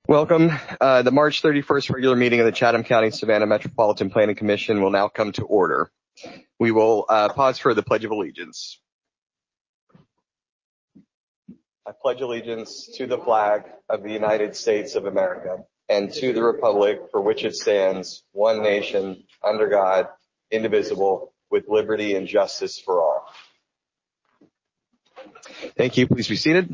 Welcome. The March 31st regular meeting of the Chatham County Savannah Metropolitan Planning Commission will now come to order. We will pause for the Pledge of Allegiance. I pledge allegiance to the flag of the United States of America and to the republic for which it stands, one nation, under God, indivisible, with liberty and justice for all. Thank you. Please be seated.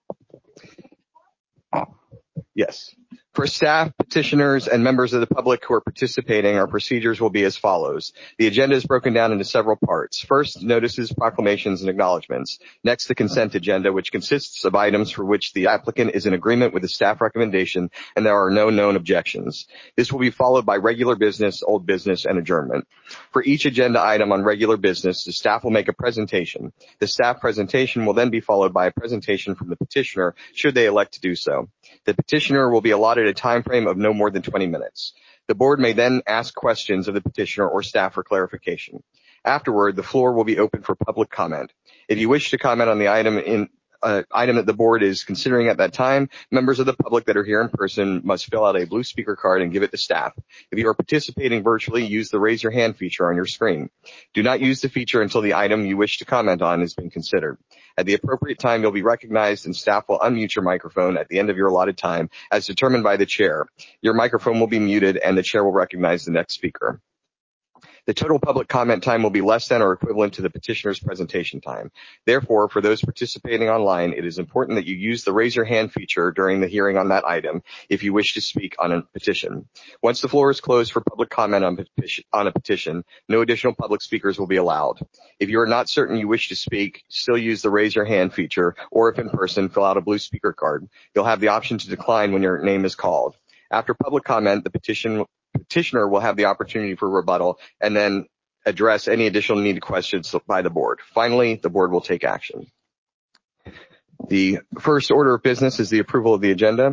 Yes. For staff, petitioners, and members of the public who are participating, our procedures will be as follows. The agenda is broken down into several parts. First, notices, proclamations, and acknowledgments. Next, the consent agenda, which consists of items for which the applicant is in agreement with the staff recommendation and there are no known objections. This will be followed by regular business, old business, and adjournment. For each agenda item on regular business, the staff will make a presentation. The staff presentation will then be followed by a presentation from the petitioner, should they elect to do so. The petitioner will be allotted a time frame of no more than 20 minutes. The board may then ask questions of the petitioner or staff for clarification. Afterward, the floor will be open for public comment. If you wish to comment on the item that the board is considering at that time, members of the public that are here in person must fill out a blue speaker card and give it to staff. If you are participating virtually, use the raise your hand feature on your screen. Do not use the feature until the item you wish to comment on has been considered. At the appropriate time, you'll be recognized and staff will unmute your microphone at the end of your allotted time as determined by the chair. Your microphone will be muted and the chair will recognize the next speaker. The total public comment time will be less than or equivalent to the petitioner's presentation time. Therefore, for those participating online, it is important that you use the raise your hand feature during the hearing on that item if you wish to speak on a petition. Once the floor is closed for public comment on a petition, no additional public speakers will be allowed. If you are not certain you wish to speak, still use the raise your hand feature, or if in person, fill out a blue speaker card. You'll have the option to decline when your name is called. After public comment, the petitioner will have the opportunity for rebuttal and then address any additional needed questions by the board. Finally, the board will take action. The first order of business is the approval of the agenda.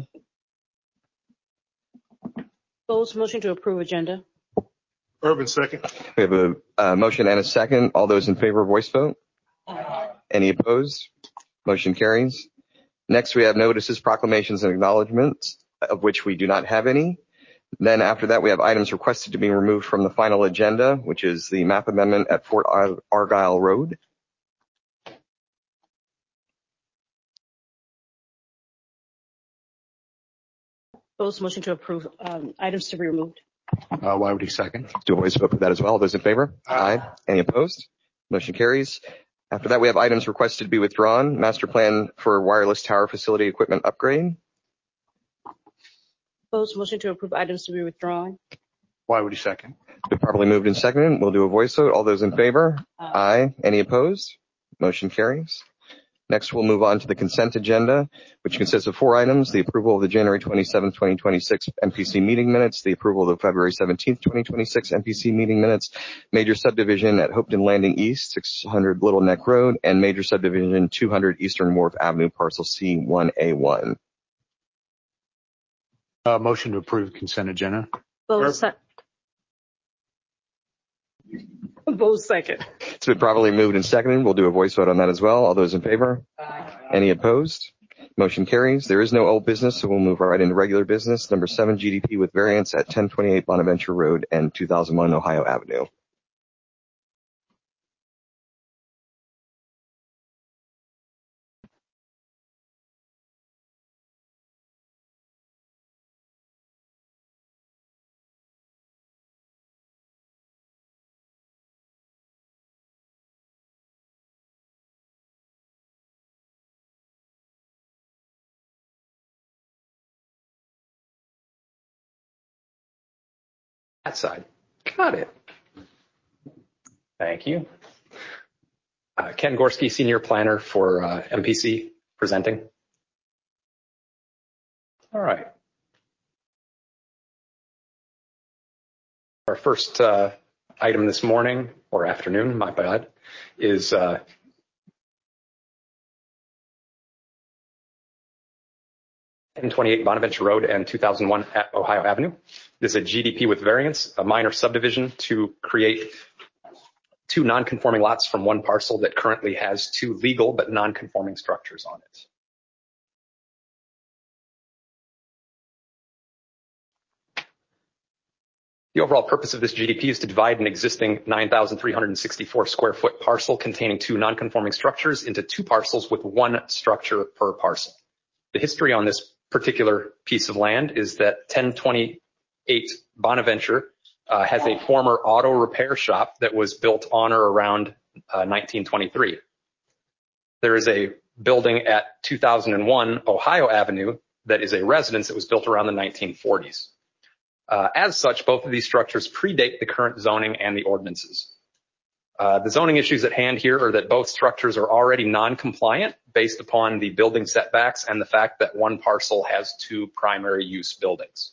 Bowles, motion to approve agenda. Urban, second. We have a motion and a second. All those in favor, voice vote. Any opposed? Motion carries. Next, we have notices, proclamations, and acknowledgments, of which we do not have any. Then after that, we have items requested to be removed from the final agenda, which is the map amendment at Fort Argyle Road. Bowles, motion to approve items to be removed. Wiley, second. Do a voice vote for that as well. All those in favor? Aye. Any opposed? Motion carries. After that, we have items requested to be withdrawn. Master plan for wireless tower facility equipment upgrade. Bowles, motion to approve items to be withdrawn. Wiley, second. Been properly moved and seconded. We'll do a voice vote. All those in favor? Aye. Any opposed? Motion carries. Next, we'll move on to the consent agenda, which consists of 4 items: the approval of the January 27, 2026 MPC meeting minutes, the approval of the February 17, 2026 MPC meeting minutes, major subdivision at Hopeton Landing East, 600 Little Neck Road, and major subdivision 200 Eastern Wharf Avenue, parcel C1A1. Motion to approve consent agenda. Bowles, second. It's been properly moved and seconded. We'll do a voice vote on that as well. All those in favor? Aye. Any opposed? Motion carries. There is no old business, so we'll move right into regular business. Number 7, GDP with variance at 1028 Bonaventure Road and 2001 Ohio Avenue. That side. Got it. Thank you. Ken Gorski, Senior Planner for MPC, presenting. All right. Our first item this morning, or afternoon, my bad, is 1028 Bonaventure Road and 2001 Ohio Avenue. This is a GDP with variance, a minor subdivision to create 2 non-conforming lots from one parcel that currently has 2 legal but non-conforming structures on it. The overall purpose of this GDP is to divide an existing 9,364 square foot parcel containing 2 non-conforming structures into 2 parcels with 1 structure per parcel. The history on this particular piece of land is that 1028 Bonaventure has a former auto repair shop that was built on or around 1923. There is a building at 2001 Ohio Avenue that is a residence that was built around the 1940s. As such, both of these structures predate the current zoning and the ordinances. The zoning issues at hand here are that both structures are already non-compliant based upon the building setbacks and the fact that one parcel has 2 primary use buildings.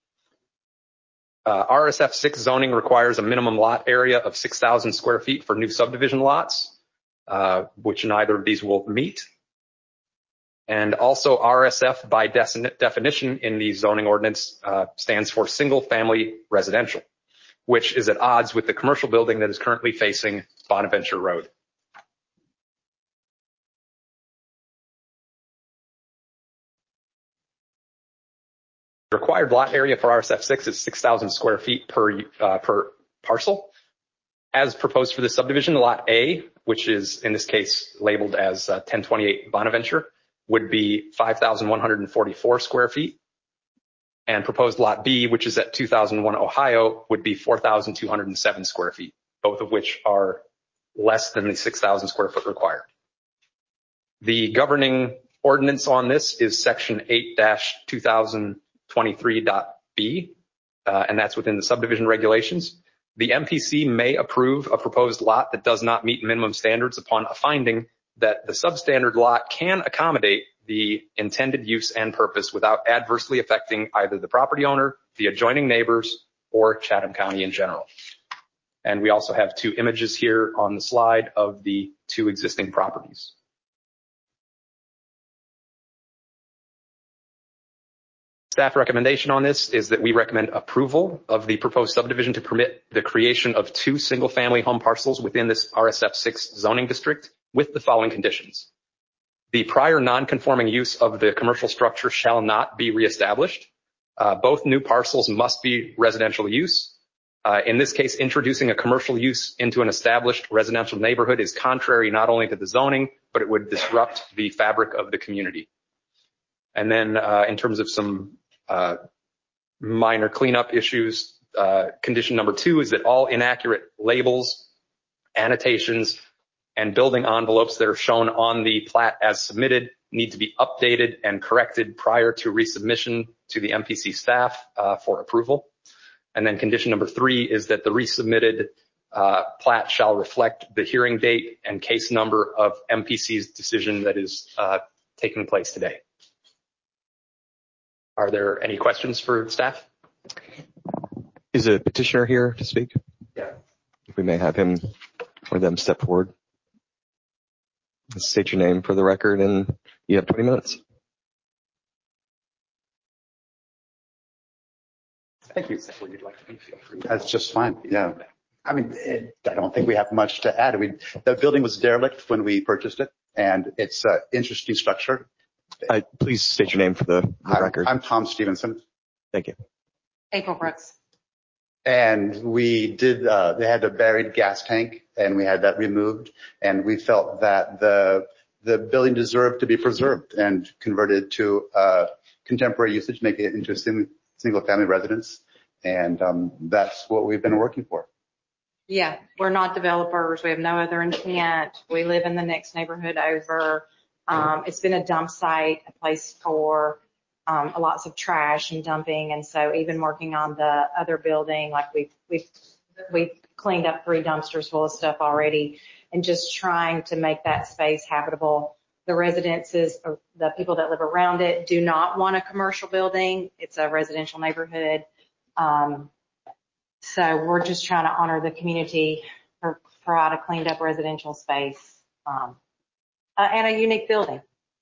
RSF 6 zoning requires a minimum lot area of 6,000 square feet for new subdivision lots, which neither of these will meet. And also RSF by definition in the zoning ordinance stands for single family residential, which is at odds with the commercial building that is currently facing Bonaventure Road. The required lot area for RSF 6 is 6,000 square feet per parcel. As proposed for this subdivision, lot A, which is in this case labeled as 1028 Bonaventure, would be 5,144 square feet. And proposed lot B, which is at 2001 Ohio, would be 4,207 square feet, both of which are less than the 6,000 square foot required. The governing ordinance on this is section 8-2023.b, and that's within the subdivision regulations. The MPC may approve a proposed lot that does not meet minimum standards upon a finding that the substandard lot can accommodate the intended use and purpose without adversely affecting either the property owner, the adjoining neighbors, or Chatham County in general. And we also have 2 images here on the slide of the 2 existing properties. Staff recommendation on this is that we recommend approval of the proposed subdivision to permit the creation of 2 single-family home parcels within this RSF 6 zoning district with the following conditions. The prior non-conforming use of the commercial structure shall not be reestablished. Both new parcels must be residential use. In this case, introducing a commercial use into an established residential neighborhood is contrary not only to the zoning, but it would disrupt the fabric of the community. And then in terms of some minor cleanup issues, condition number 2 is that all inaccurate labels, annotations, and building envelopes that are shown on the plat as submitted need to be updated and corrected prior to resubmission to the MPC staff for approval. And then condition number 3 is that the resubmitted plat shall reflect the hearing date and case number of MPC's decision that is taking place today. Are there any questions for staff? Is a petitioner here to speak? Yeah. If we may have him or them step forward. State your name for the record, and you have 20 minutes. Thank you. Where you'd like to be, feel free. That's just fine. Yeah. I mean, I don't think we have much to add. The building was derelict when we purchased it, and it's an interesting structure. Please state your name for the record. I'm Tom Stevenson. Thank you. April Brooks. And we did, they had a buried gas tank, and we had that removed, and we felt that the building deserved to be preserved and converted to contemporary usage, make it into a single family residence. And that's what we've been working for. Yeah, we're not developers. We have no other intent. We live in the next neighborhood over. It's been a dump site, a place for lots of trash and dumping. And so even working on the other building, like we've cleaned up 3 dumpsters full of stuff already, and just trying to make that space habitable. The residences, the people that live around it, do not want a commercial building. It's a residential neighborhood. So we're just trying to honor the community, provide a cleaned up residential space, and a unique building.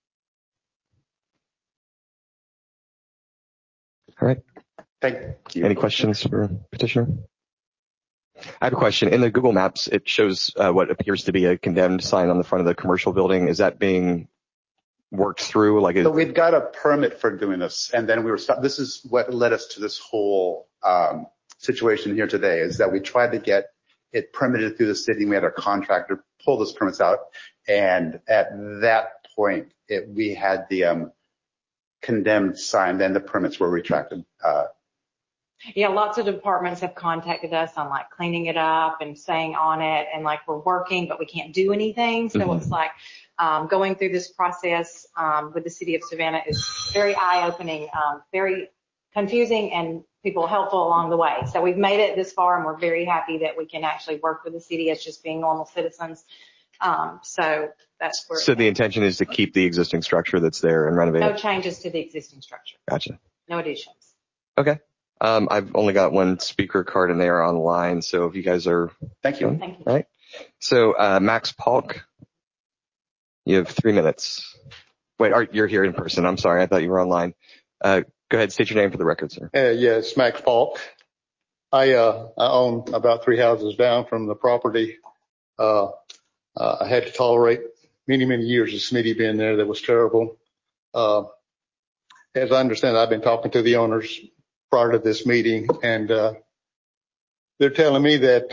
All right. Thank you. Any questions for petitioner? I have a question. In the Google Maps, it shows what appears to be a condemned sign on the front of the commercial building. Is that being worked through? So we've got a permit for doing this, and then we were stopped. This is what led us to this whole situation here today is that we tried to get it permitted through the city. We had our contractor pull those permits out. And at that point, we had the condemned sign, then the permits were retracted. Yeah, lots of departments have contacted us on like cleaning it up and staying on it, and like we're working, but we can't do anything. So it's like going through this process with the city of Savannah is very eye-opening, very confusing, and people helpful along the way. So we've made it this far, and we're very happy that we can actually work with the city as just being normal citizens. So that's where. So the intention is to keep the existing structure that's there and renovate No it? changes to the existing structure. Gotcha. No additions. Okay. I've only got one speaker card and they are online. So if you guys are. Thank you. Thank you. All right. So, Max Polk, you have 3 minutes. Wait, you're here in person. I'm sorry. I thought you were online. Go ahead. State your name for the record, sir. Yeah, it's Max Polk. I own about 3 houses down from the property. I had to tolerate many years of Smitty being there. That was terrible. As I understand, I've been talking to the owners prior to this meeting, and they're telling me that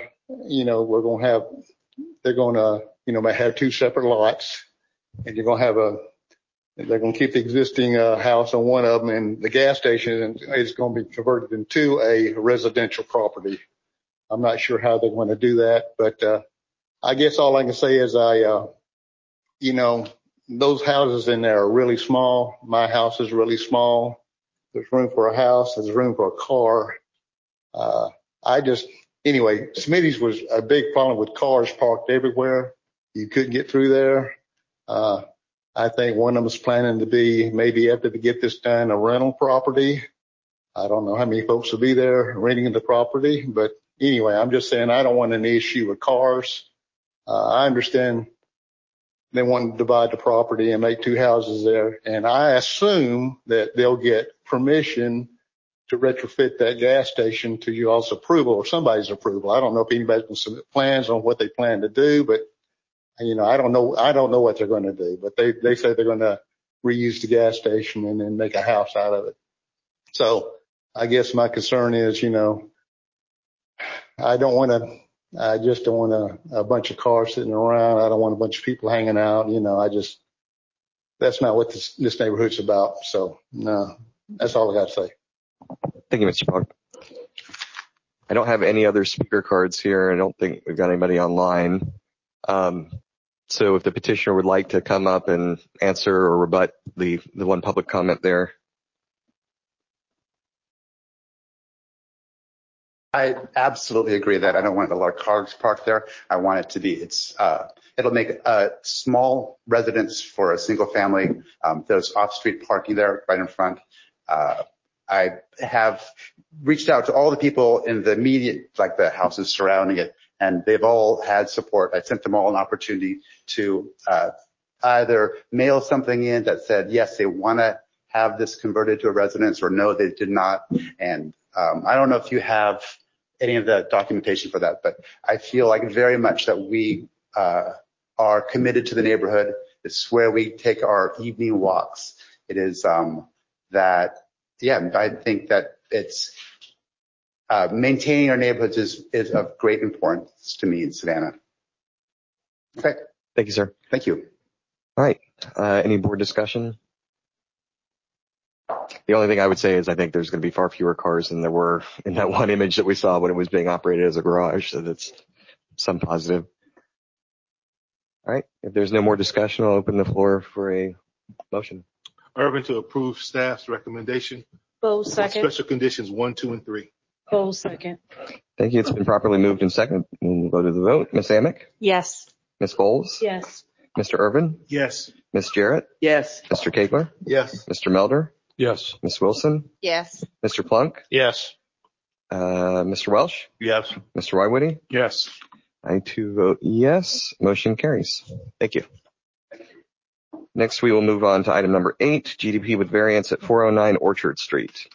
they're going to have 2 separate lots, and they're going to keep the existing house on one of them, and the gas station is going to be converted into a residential property. I'm not sure how they're going to do that, but I guess all I can say is those houses in there are really small. My house is really small. There's room for a house. There's room for a car. Anyway, Smitty's was a big problem with cars parked everywhere. You couldn't get through there. I think one of them is planning to be, maybe after they get this done, a rental property. I don't know how many folks will be there renting the property, but anyway, I'm just saying I don't want an issue with cars. I understand they want to divide the property and make 2 houses there, and I assume that they'll get permission to retrofit that gas station to you all's approval or somebody's approval. I don't know if anybody's going to submit plans on what they plan to do, but I don't know what they're going to do, but they say they're going to reuse the gas station and then make a house out of it. So I guess my concern is, I just don't want a bunch of cars sitting around. I don't want a bunch of people hanging out. That's not what this neighborhood's about. So no, that's all I got to say. Thank you, Mr. Polk. I don't have any other speaker cards here. I don't think we've got anybody online. So if the petitioner would like to come up and answer or rebut the one public comment there. I absolutely agree that I don't want a lot of cars parked there. I want it to be, it'll make a small residence for a single family. There's off-street parking there right in front. I have reached out to all the people in the immediate, like the houses surrounding it, and they've all had support. I sent them all an opportunity to either mail something in that said, yes, they want to have this converted to a residence, or no, they did not. And I don't know if you have any of the documentation for that, but I feel like very much that we are committed to the neighborhood. It's where we take our evening walks. It is I think that it's maintaining our neighborhoods is of great importance to me in Savannah. Okay. Thank you, sir. Thank you. All right. Any board discussion? The only thing I would say is I think there's going to be far fewer cars than there were in that one image that we saw when it was being operated as a garage. So that's some positive. All right. If there's no more discussion, I'll open the floor for a motion. Urban to approve staff's recommendation. Bowles, second. Special conditions 1, 2, and 3. Bowles, second. Thank you. It's been properly moved and seconded. We'll go to the vote. Ms. Amick? Yes. Ms. Bowles? Yes. Mr. Irvin? Yes. Ms. Jarrett? Yes. Mr. Kegler? Yes. Mr. Melder? Yes. Ms. Wilson? Yes. Mr. Plunk? Yes. Mr. Welsh? Yes. Mr. Wywitty? Yes. I too vote yes. Motion carries. Thank you. Next, we will move on to item number 8, GDP with variance at 409 Orchard Street.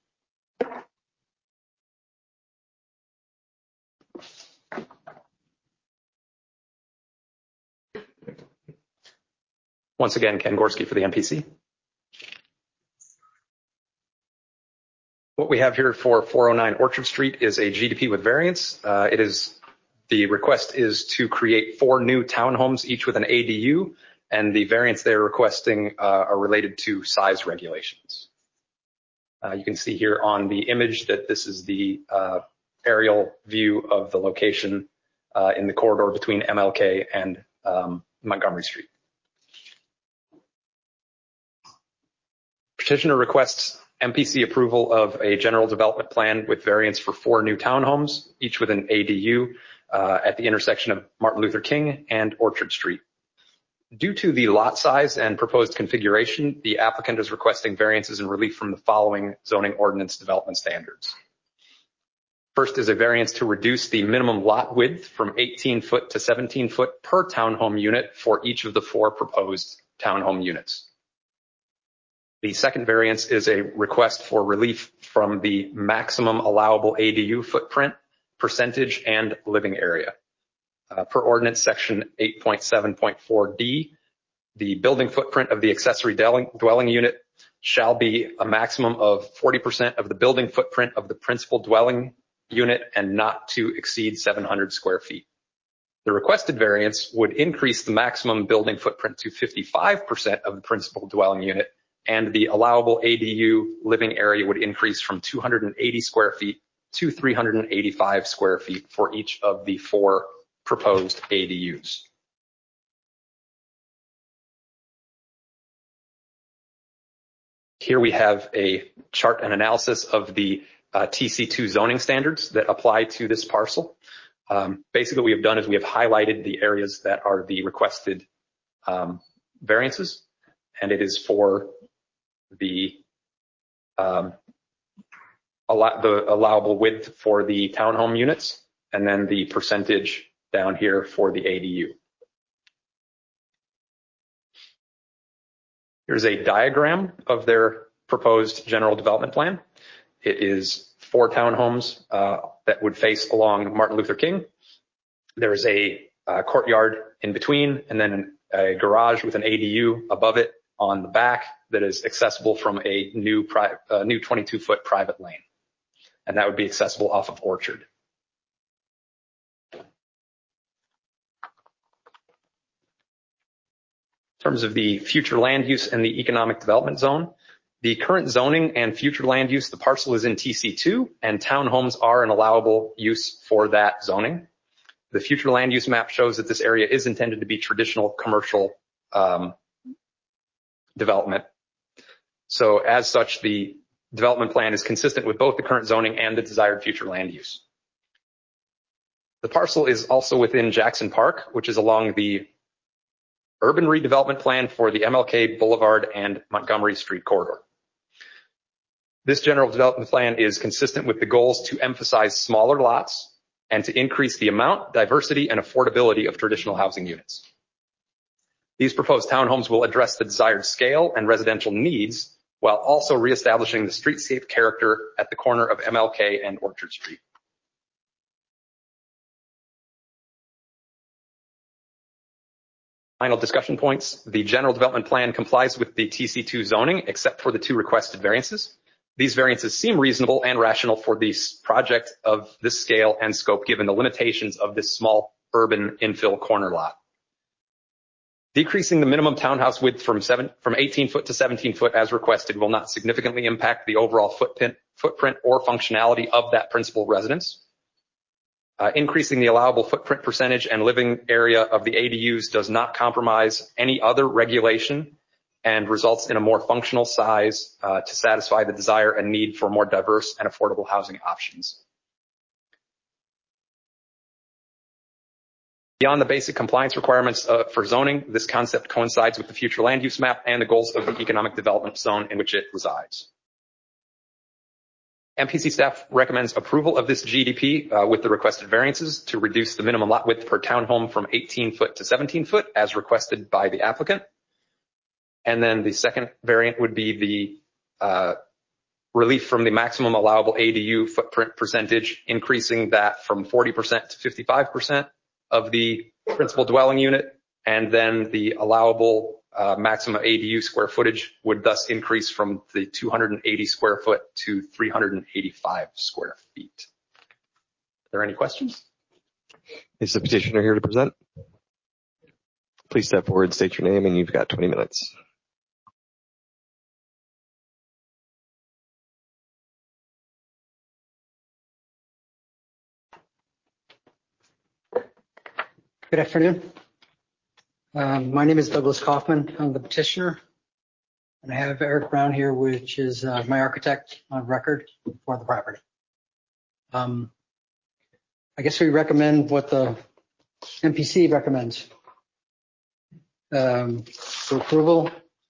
Once again, Ken Gorski for the MPC. What we have here for 409 Orchard Street is a GDP with variance. The request is to create 4 new townhomes, each with an ADU, and the variance they're requesting are related to size regulations. You can see here on the image that this is the aerial view of the location in the corridor between MLK and Montgomery Street. Petitioner requests MPC approval of a general development plan with variance for 4 new townhomes, each with an ADU at the intersection of Martin Luther King and Orchard Street. Due to the lot size and proposed configuration, the applicant is requesting variances and relief from the following zoning ordinance development standards. First is a variance to reduce the minimum lot width from 18 foot to 17 foot per townhome unit for each of the 4 proposed townhome units. The second variance is a request for relief from the maximum allowable ADU footprint, percentage, and living area. Per ordinance section 8.7.4D, the building footprint of the accessory dwelling unit shall be a maximum of 40% of the building footprint of the principal dwelling unit and not to exceed 700 square feet. The requested variance would increase the maximum building footprint to 55% of the principal dwelling unit, and the allowable ADU living area would increase from 280 square feet to 385 square feet for each of the 4 proposed ADUs. Here we have a chart and analysis of the TC2 zoning standards that apply to this parcel. Basically, what we have done is we have highlighted the areas that are the requested variances, and it is for the allowable width for the townhome units, and then the percentage down here for the ADU. Here's a diagram of their proposed general development plan. It is 4 townhomes that would face along Martin Luther King. There's a courtyard in between, and then a garage with an ADU above it on the back that is accessible from a new 22-foot private lane. And that would be accessible off of Orchard. In terms of the future land use and the economic development zone, the current zoning and future land use, the parcel is in TC2, and townhomes are an allowable use for that zoning. The future land use map shows that this area is intended to be traditional commercial development. So as such, the development plan is consistent with both the current zoning and the desired future land use. The parcel is also within Jackson Park, which is along the urban redevelopment plan for the MLK Boulevard and Montgomery Street corridor. This general development plan is consistent with the goals to emphasize smaller lots and to increase the amount, diversity, and affordability of traditional housing units. These proposed townhomes will address the desired scale and residential needs while also reestablishing the streetscape character at the corner of MLK and Orchard Street. Final discussion points. The general development plan complies with the TC2 zoning except for the 2 requested variances. These variances seem reasonable and rational for this project of this scale and scope given the limitations of this small urban infill corner lot. Decreasing the minimum townhouse width from 18 foot to 17 foot as requested will not significantly impact the overall footprint or functionality of that principal residence. Increasing the allowable footprint percentage and living area of the ADUs does not compromise any other regulation and results in a more functional size to satisfy the desire and need for more diverse and affordable housing options. Beyond the basic compliance requirements for zoning, this concept coincides with the future land use map and the goals of the economic development zone in which it resides. MPC staff recommends approval of this GDP with the requested variances to reduce the minimum lot width per townhome from 18 foot to 17 foot as requested by the applicant. And then the second variant would be the relief from the maximum allowable ADU footprint percentage, increasing that from 40% to 55% of the principal dwelling unit, and then the allowable maximum ADU square footage would thus increase from the 280 square foot to 385 square feet. Are there any questions? Is the petitioner here to present? Please step forward, state your name, and you've got 20 minutes. Good afternoon. My name is Douglas Kaufman. I'm the petitioner. And I have Eric Brown here, which is my architect on record for the property. I guess we recommend what the MPC recommends for approval.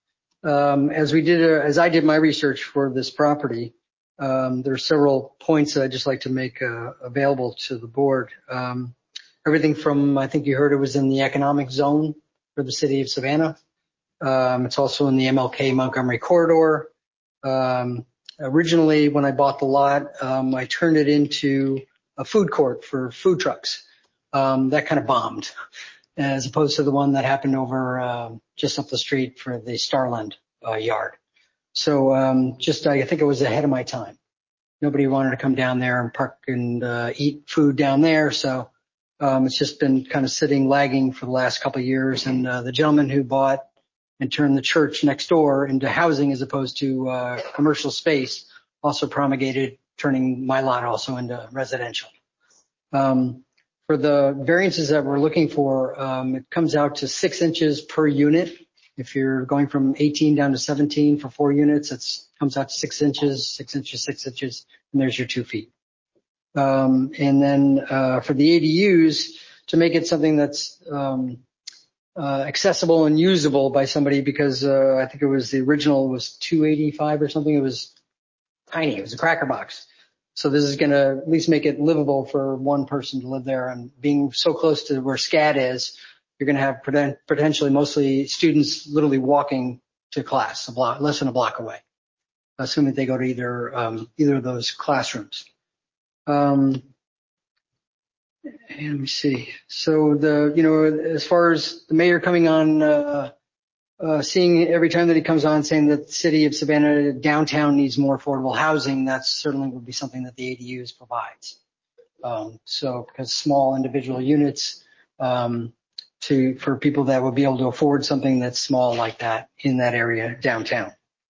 As I did my research for this property, there are several points that I'd just like to make available to the board. Everything from, I think you heard it was in the economic zone for the city of Savannah. It's also in the MLK Montgomery corridor. Originally, when I bought the lot, I turned it into a food court for food trucks. That kind of bombed, as opposed to the one that happened over just up the street for the Starland yard. So I think it was ahead of my time. Nobody wanted to come down there and park and eat food down there. So it's just been kind of sitting lagging for the last couple of years. And the gentleman who bought and turned the church next door into housing as opposed to commercial space also promulgated turning my lot also into residential. For the variances that we're looking for, it comes out to 6 inches per unit. If you're going from 18 down to 17 for 4 units, it comes out to 6 inches, 6 inches, 6 inches, and there's your 2 feet. And then for the ADUs, to make it something that's accessible and usable by somebody, because I think it was the original was 285 or something. It was tiny. It was a cracker box. So this is going to at least make it livable for one person to live there. And being so close to where SCAD is, you're going to have potentially mostly students literally walking to class less than a block away, assuming they go to either of those classrooms. And let me see. So as far as the mayor coming on, seeing every time that he comes on saying that the city of Savannah downtown needs more affordable housing, that certainly would be something that the ADUs provides. So because small individual units, for people that would be able to afford something that's small like that in that area downtown.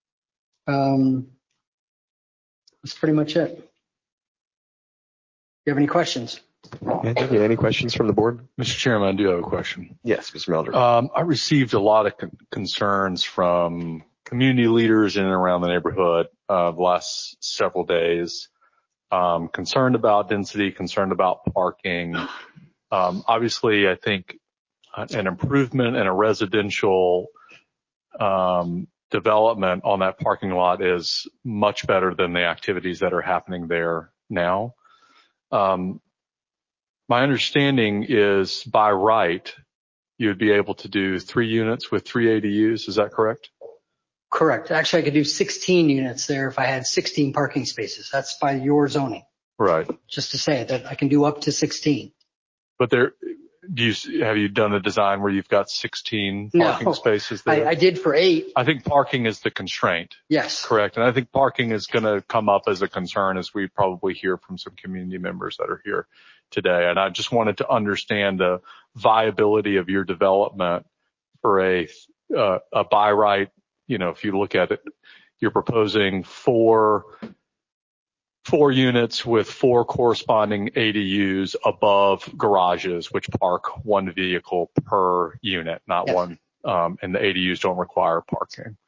That's pretty much it. Do you have any questions? Okay, thank you. Any questions from the board? Mr. Chairman, I do have a question. Yes, Mr. Melder. I received a lot of concerns from community leaders in and around the neighborhood the last several days. Concerned about density, concerned about parking. Obviously, I think an improvement in a residential development on that parking lot is much better than the activities that are happening there now. My understanding is by right, you would be able to do 3 units with 3 ADUs. Is that correct? Correct. Actually, I could do 16 units there if I had 16 parking spaces. That's by your zoning. Right. Just to say that I can do up to 16. But have you done a design where you've got 16 parking spaces there? I did for 8. I think parking is the constraint. Yes. Correct. And I think parking is going to come up as a concern as we probably hear from some community members that are here today. And I just wanted to understand the viability of your development for a by right. If you look at it, you're proposing 4 units with 4 corresponding ADUs above garages, which park 1 vehicle per unit, not one, and the ADUs don't require parking.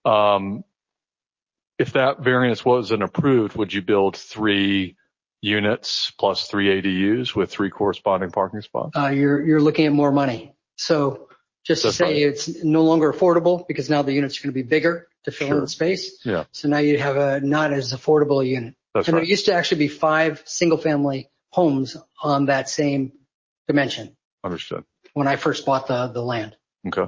If that variance wasn't approved, would you build 3 units plus 3 ADUs with 3 corresponding parking spots? You're looking at more money. So just to say it's no longer affordable because now the units are going to be bigger to fill in the space. Yeah. So now you have a not as affordable unit. That's and right. There used to actually be 5 single family homes on that same dimension. Understood. When I first bought the land. Okay.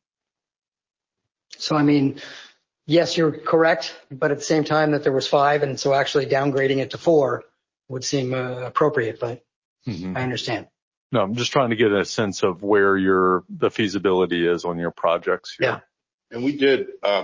So, yes, you're correct, but at the same time that there was 5, and so actually downgrading it to 4 would seem appropriate, but I understand. No, I'm just trying to get a sense of where the feasibility is on your projects here. And we did,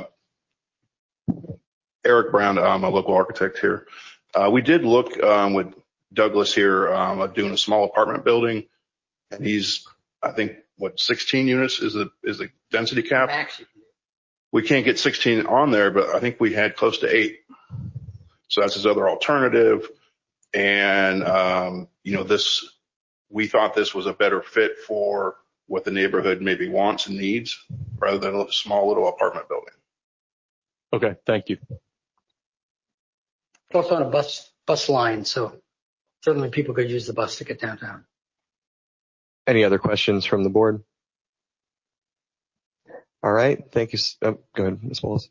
Eric Brown, I'm a local architect here. We did look with Douglas here doing a small apartment building, and he's, I think, 16 units is the density cap. We can't get 16 on there, but I think we had close to 8. So that's his other alternative. And, we thought this was a better fit for what the neighborhood maybe wants and needs rather than a small little apartment building. Okay, thank you. Also on a bus line, so certainly people could use the bus to get downtown. Any other questions from the board? All right. Thank you. Go ahead, Ms. Wallace.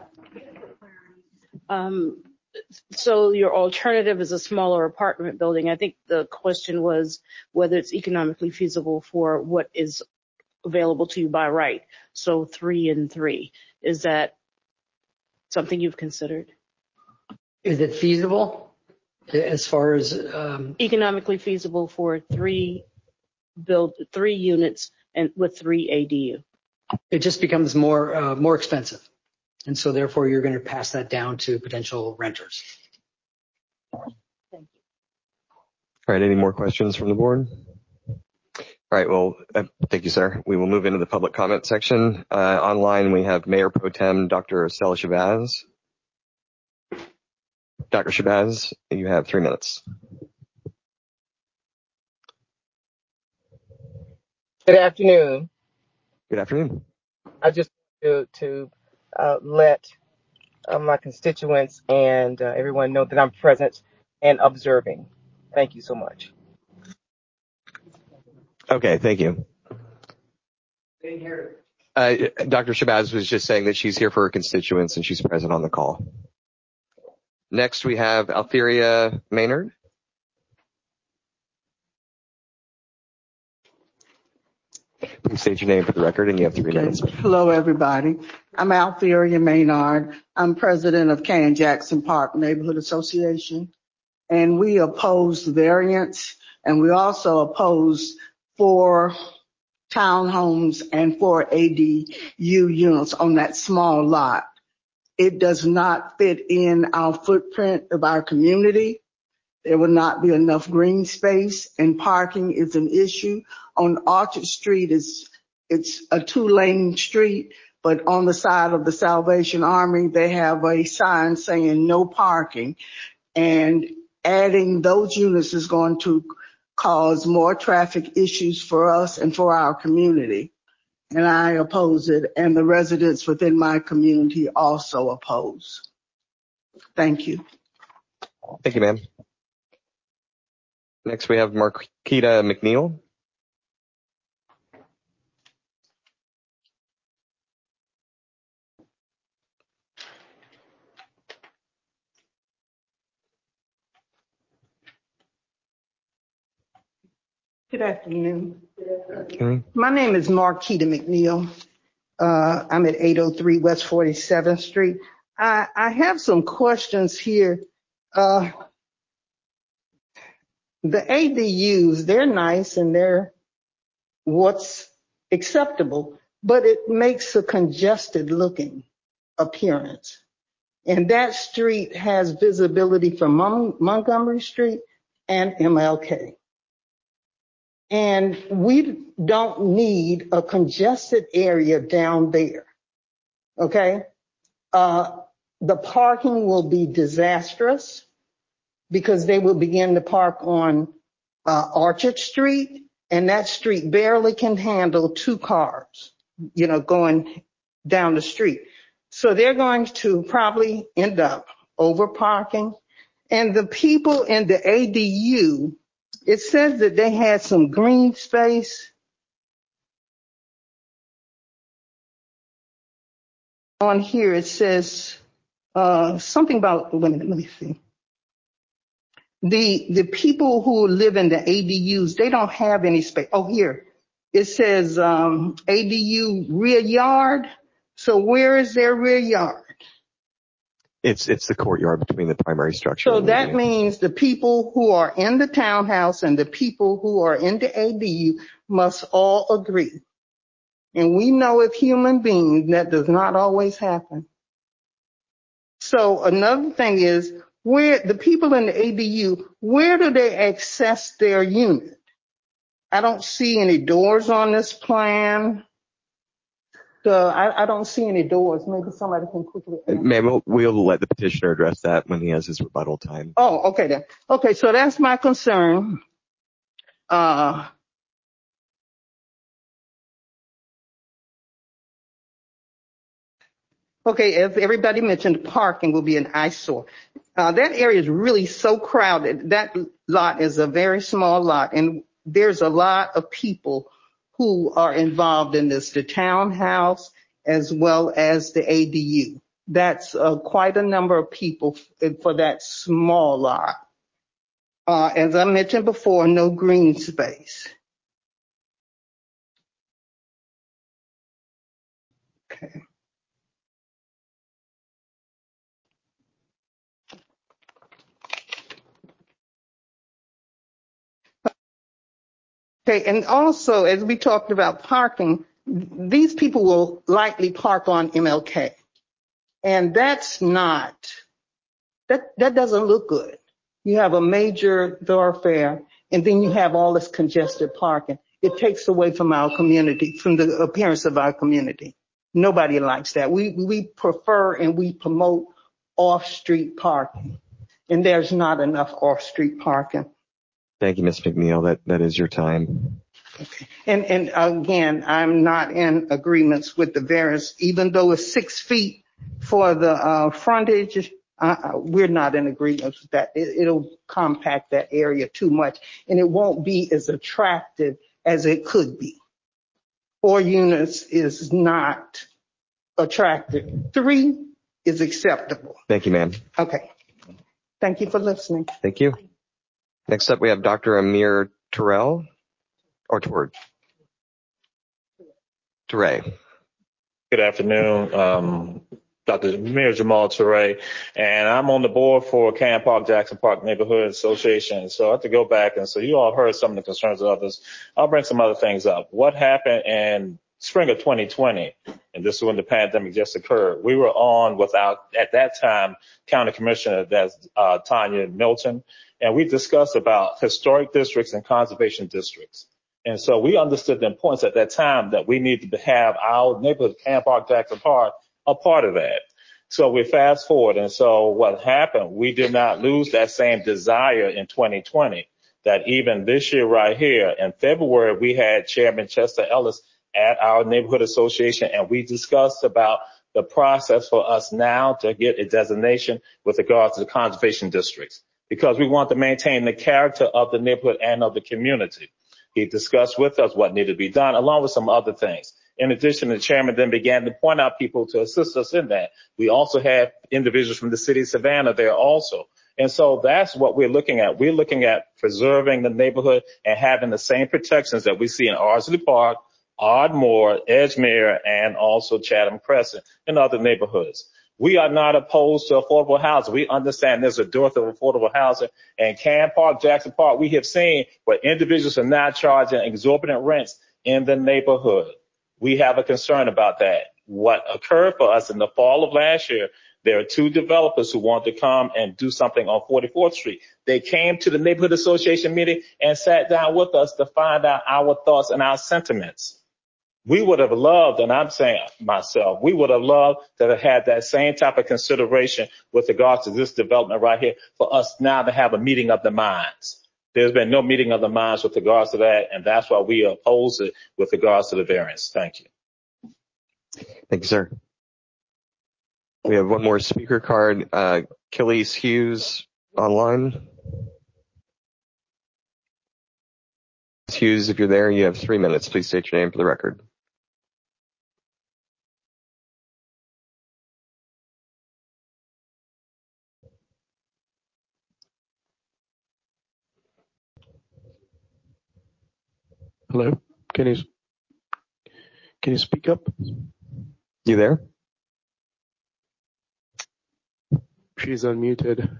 So your alternative is a smaller apartment building. I think the question was whether it's economically feasible for what is available to you by right. So 3 and 3. Is that something you've considered? Is it feasible as far as economically feasible for 3 units and with 3 ADU? It just becomes more expensive. And so therefore you're going to pass that down to potential renters. Thank you. All right. Any more questions from the board? All right. Well, thank you, sir. We will move into the public comment section. Online, we have Mayor Pro Tem Dr. Estella Shabazz. Dr. Shabazz, you have 3 minutes. Good afternoon. Good afternoon. I just want to let my constituents and everyone know that I'm present and observing. Thank you so much. Okay, thank you. Dr. Shabazz was just saying that she's here for her constituents and she's present on the call. Next, we have Altheria Maynard. Please state your name for the record, and you have 3 minutes. Hello, everybody. I'm Altheria Maynard. I'm president of Canon Jackson Park Neighborhood Association, and we oppose the variance, and we also oppose 4 townhomes and 4 ADU units on that small lot. It does not fit in our footprint of our community. There will not be enough green space, and parking is an issue. On Orchard Street, it's a 2-lane street, but on the side of the Salvation Army, they have a sign saying no parking. And adding those units is going to cause more traffic issues for us and for our community. And I oppose it, and the residents within my community also oppose. Thank you. Thank you, ma'am. Next, we have Marquita McNeil. Good afternoon. Okay. My name is Marquita McNeil. I'm at 803 West 47th Street. I have some questions here. The ADUs, they're nice and they're what's acceptable, but it makes a congested looking appearance. And that street has visibility from Montgomery Street and MLK. And we don't need a congested area down there. Okay? The parking will be disastrous because they will begin to park on Orchard Street, and that street barely can handle 2 cars, going down the street. So they're going to probably end up over parking. And the people in the ADU, it says that they had some green space. On here it says something about, let me see. The people who live in the ADUs, they don't have any space. Oh, here. It says ADU rear yard. So where is their rear yard? It's the courtyard between the primary structure. So that means the people who are in the townhouse and the people who are in the ADU must all agree. And we know as human beings that does not always happen. So another thing is, where the people in the ADU, where do they access their unit? I don't see any doors on this plan. So I don't see any doors. Maybe somebody can quickly answer. Ma'am, we'll let the petitioner address that when he has his rebuttal time. Oh, okay then. Okay, so that's my concern. Okay, as everybody mentioned, parking will be an eyesore. That area is really so crowded. That lot is a very small lot, and there's a lot of people who are involved in this, the townhouse as well as the ADU. That's quite a number of people for that small lot. As I mentioned before, no green space. Okay. Okay, and also, as we talked about parking, these people will likely park on MLK. And that's not, that doesn't look good. You have a major thoroughfare, and then you have all this congested parking. It takes away from our community, from the appearance of our community. Nobody likes that. We prefer and we promote off-street parking, and there's not enough off-street parking. Thank you, Ms. McNeil. That is your time. Okay. And again, I'm not in agreements with the variance, even though it's 6 feet for the frontage. We're not in agreement with that. It'll compact that area too much, and it won't be as attractive as it could be. 4 units is not attractive. 3 is acceptable. Thank you, ma'am. Okay. Thank you for listening. Thank you. Next up, we have Dr. Amir Toure. Good afternoon. Dr. Amir Jamal Toure, and I'm on the board for Canyon Park Jackson Park Neighborhood Association. So I have to go back, and so you all heard some of the concerns of others. I'll bring some other things up. What happened in spring of 2020, and this is when the pandemic just occurred, we were on without, at that time, County Commissioner, that's Tanya Milton, and we discussed about historic districts and conservation districts. And so we understood the importance at that time that we needed to have our neighborhood, Canyon Park Jackson Park, a part of that. So we fast forward. And so what happened, we did not lose that same desire in 2020, that even this year right here in February, we had Chairman Chester Ellis at our neighborhood association, and we discussed about the process for us now to get a designation with regards to the conservation districts, because we want to maintain the character of the neighborhood and of the community. He discussed with us what needed to be done, along with some other things. In addition, the chairman then began to point out people to assist us in that. We also had individuals from the city of Savannah there also. And so that's what we're looking at. We're looking at preserving the neighborhood and having the same protections that we see in Ardsley Park, Ardmore, Edgemere, and also Chatham Crescent and other neighborhoods. We are not opposed to affordable housing. We understand there's a dearth of affordable housing. And Canyon Park, Jackson Park, we have seen where individuals are not charging exorbitant rents in the neighborhood. We have a concern about that. What occurred for us in the fall of last year, there are 2 developers who want to come and do something on 44th Street. They came to the neighborhood association meeting and sat down with us to find out our thoughts and our sentiments. We would have loved, and I'm saying myself, we would have loved to have had that same type of consideration with regards to this development right here for us now to have a meeting of the minds. There's been no meeting of the minds with regards to that, and that's why we oppose it with regards to the variance. Thank you. Thank you, sir. We have one more speaker card. Kelly's Hughes online. Hughes, if you're there, you have 3 minutes. Please state your name for the record. Hello, can you speak up? You there? She's unmuted.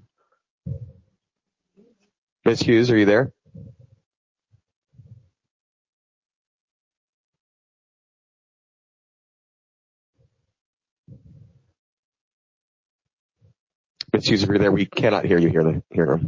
Ms. Hughes, are you there? Excuse me, there. We cannot hear you here.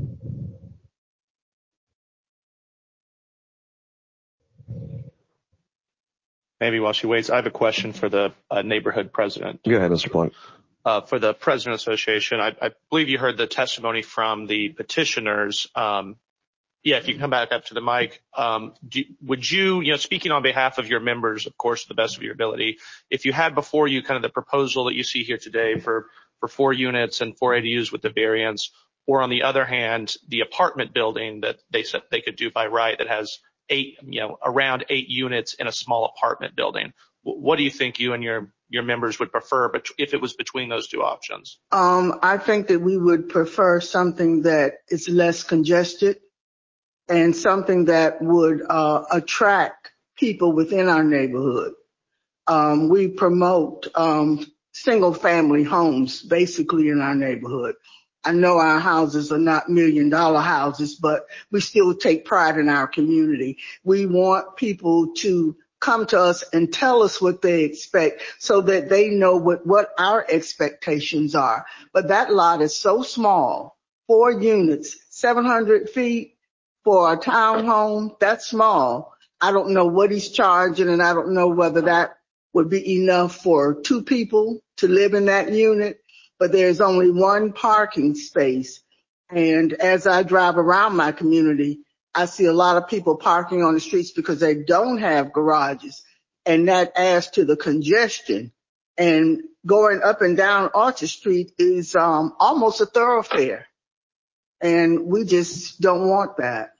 Maybe while she waits, I have a question for the neighborhood president. Go ahead, Mr. Plunk. For the President Association, I believe you heard the testimony from the petitioners. If you can come back up to the mic, would you, speaking on behalf of your members, of course, to the best of your ability, if you had before you kind of the proposal that you see here today for 4 units and 4 ADUs with the variance, or on the other hand, the apartment building that they said they could do by right that has around 8 units in a small apartment building. What do you think you and your members would prefer, but if it was between those 2 options? I think that we would prefer something that is less congested and something that would attract people within our neighborhood. We promote single family homes basically in our neighborhood. I know our houses are not $1 million houses, but we still take pride in our community. We want people to come to us and tell us what they expect so that they know what our expectations are. But that lot is so small, 4 units, 700 feet for a townhome, that's small. I don't know what he's charging, and I don't know whether that would be enough for 2 people to live in that unit. But there's only 1 parking space. And as I drive around my community, I see a lot of people parking on the streets because they don't have garages. And that adds to the congestion. And going up and down Archer Street is almost a thoroughfare. And we just don't want that.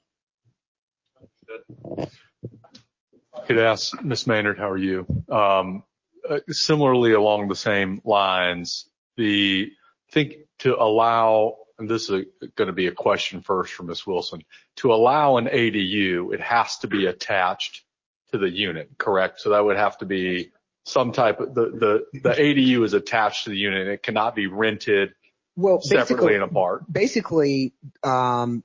I could ask Ms. Maynard, how are you? Similarly, along the same lines, think to allow, and this is going to be a question first from Ms. Wilson, to allow an ADU, it has to be attached to the unit, correct? So that would have to be some type of, the ADU is attached to the unit. It cannot be rented separately and apart. Basically, so,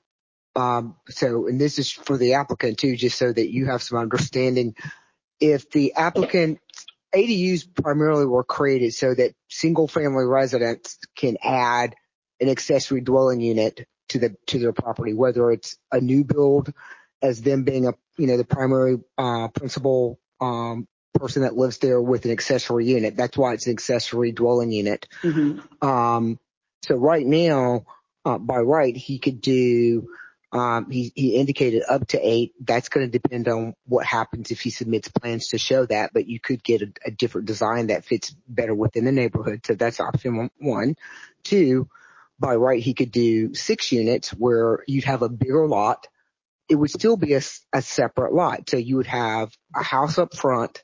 and this is for the applicant too, just so that you have some understanding. If the applicant, ADUs primarily were created so that single family residents can add an accessory dwelling unit to their property, whether it's a new build as them being the primary, principal, person that lives there with an accessory unit. That's why it's an accessory dwelling unit. Mm-hmm. So right now, by right, he could do, he indicated up to 8. That's going to depend on what happens if he submits plans to show that, but you could get a different design that fits better within the neighborhood. So that's option 1. 2, by right, he could do 6 units where you'd have a bigger lot. It would still be a separate lot. So you would have a house up front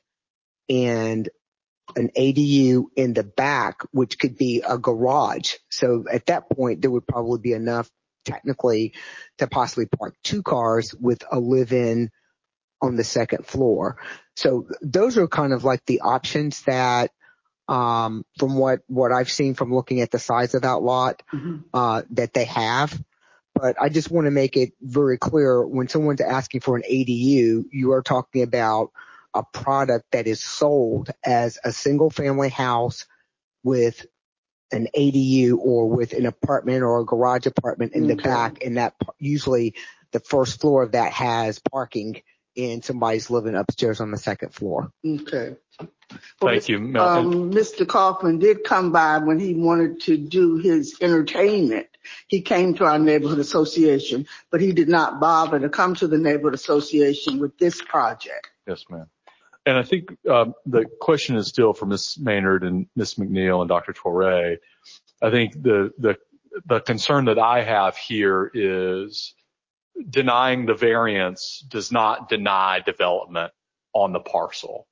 and an ADU in the back, which could be a garage. So at that point, there would probably be enough technically to possibly park 2 cars with a live-in on the second floor. So those are kind of like the options that, from what I've seen from looking at the size of that lot, that they have. But I just want to make it very clear, when someone's asking for an ADU, you are talking about a product that is sold as a single family house with an ADU or with an apartment or a garage apartment in the back, and that usually the first floor of that has parking and somebody's living upstairs on the second floor. Okay. Thank you. Mr. Kaufman did come by when he wanted to do his entertainment. He came to our neighborhood association, but he did not bother to come to the neighborhood association with this project. Yes, ma'am. And I think the question is still for Ms. Maynard and Ms. McNeil and Dr. Torre. I think the concern that I have here is denying the variance does not deny development on the parcel.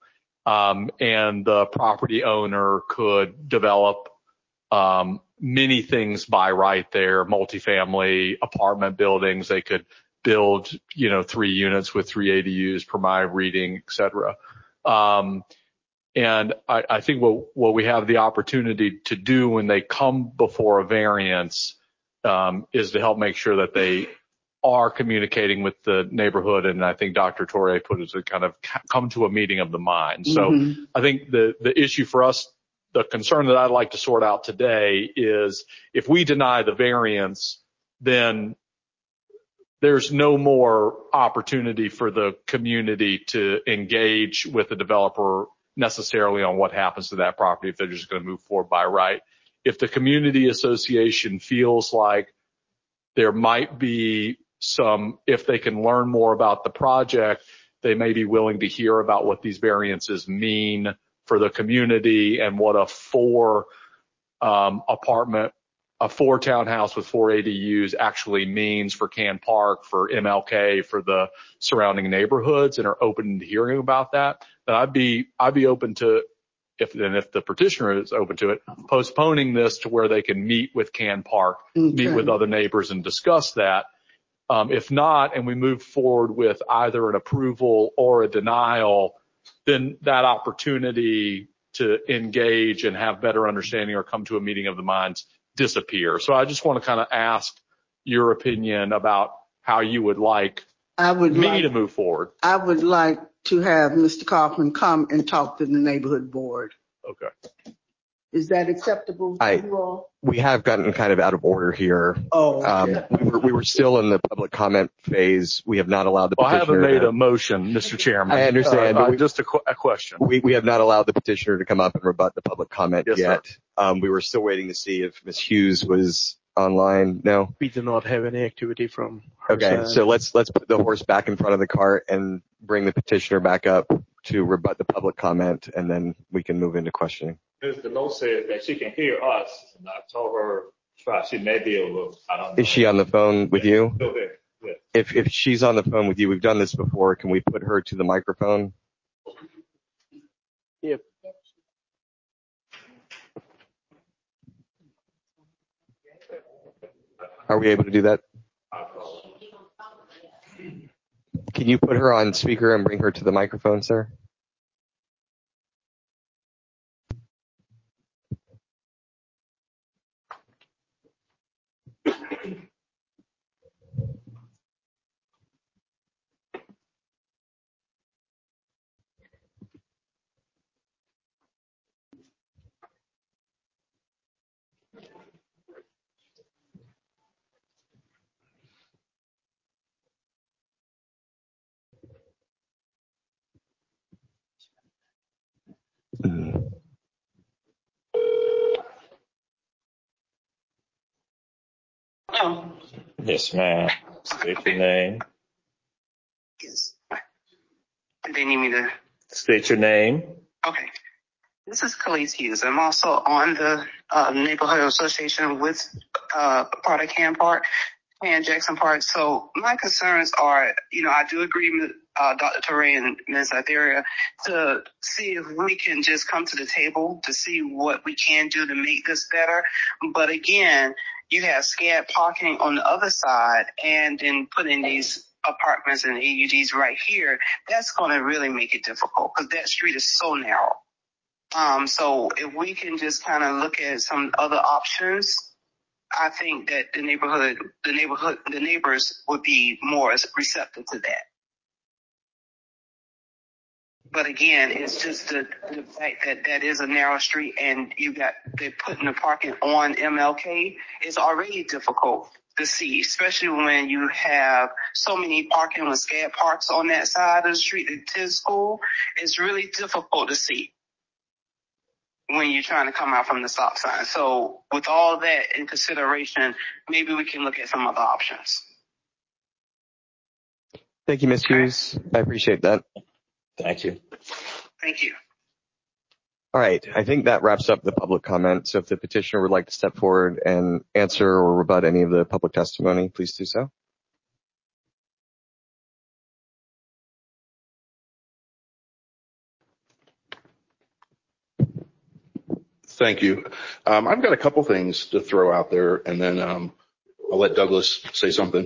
And the property owner could develop many things by right there, multifamily apartment buildings. They could build, 3 units with 3 ADUs per my reading, et cetera. And I think what we have the opportunity to do when they come before a variance is to help make sure that they are communicating with the neighborhood. And I think Dr. Torre put it to kind of come to a meeting of the mind. So I think the issue for us the concern that I'd like to sort out today is if we deny the variance, then there's no more opportunity for the community to engage with the developer necessarily on what happens to that property if they're just going to move forward by right. If the community association feels like there might be some, if they can learn more about the project, they may be willing to hear about what these variances mean for the community and what a four townhouse with 4 ADUs actually means for Can Park, for MLK, for the surrounding neighborhoods, and are open to hearing about that. Then I'd be open to, if the petitioner is open to it, postponing this to where they can meet with Can Park, meet with other neighbors and discuss that. If not, and we move forward with either an approval or a denial, then that opportunity to engage and have better understanding or come to a meeting of the minds disappear. So I just want to kind of ask your opinion about how you would like to move forward. I would like to have Mr. Kaufman come and talk to the neighborhood board. Okay. Is that acceptable to you all? We have gotten kind of out of order here. Oh, okay. We were still in the public comment phase. We have not allowed the petitioner. I haven't made a motion, Mr. Chairman. I understand. But just a question. We have not allowed the petitioner to come up and rebut the public comment yet. Sir. We were still waiting to see if Ms. Hughes was online. No? We do not have any activity from her side. So let's put the horse back in front of the cart and bring the petitioner back up to rebut the public comment, and then we can move into questioning. Ms. Delowe said that she can hear us, and I told her she may be able to, I don't know. Is she on the phone with you? Still there. Yeah. If she's on the phone with you, we've done this before. Can we put her to the microphone? Yep. Are we able to do that? Can you put her on speaker and bring her to the microphone, sir? Oh. Yes, ma'am. State your name. Yes. They need me to State your name. Okay. This is Khalees Hughes. I'm also on the neighborhood association with part of Can Park and Jackson Park. So my concerns are, I do agree with Dr. Torre and Ms. Itheria to see if we can just come to the table to see what we can do to make this better. But again, you have scared parking on the other side and then putting these apartments and AUDs right here. That's going to really make it difficult because that street is so narrow. So if we can just kind of look at some other options, I think that the neighbors would be more receptive to that. But again, it's just the fact that that is a narrow street and they're putting the parking on MLK is already difficult to see, especially when you have so many parking with SCAD parks on that side of the street at Tiz School. It's really difficult to see when you're trying to come out from the stop sign. So with all that in consideration, maybe we can look at some other options. Thank you, Ms. Hughes. I appreciate that. Thank you. Thank you. All right. I think that wraps up the public comment. So if the petitioner would like to step forward and answer or rebut any of the public testimony, please do so. Thank you. I've got a couple things to throw out there, and then I'll let Douglas say something.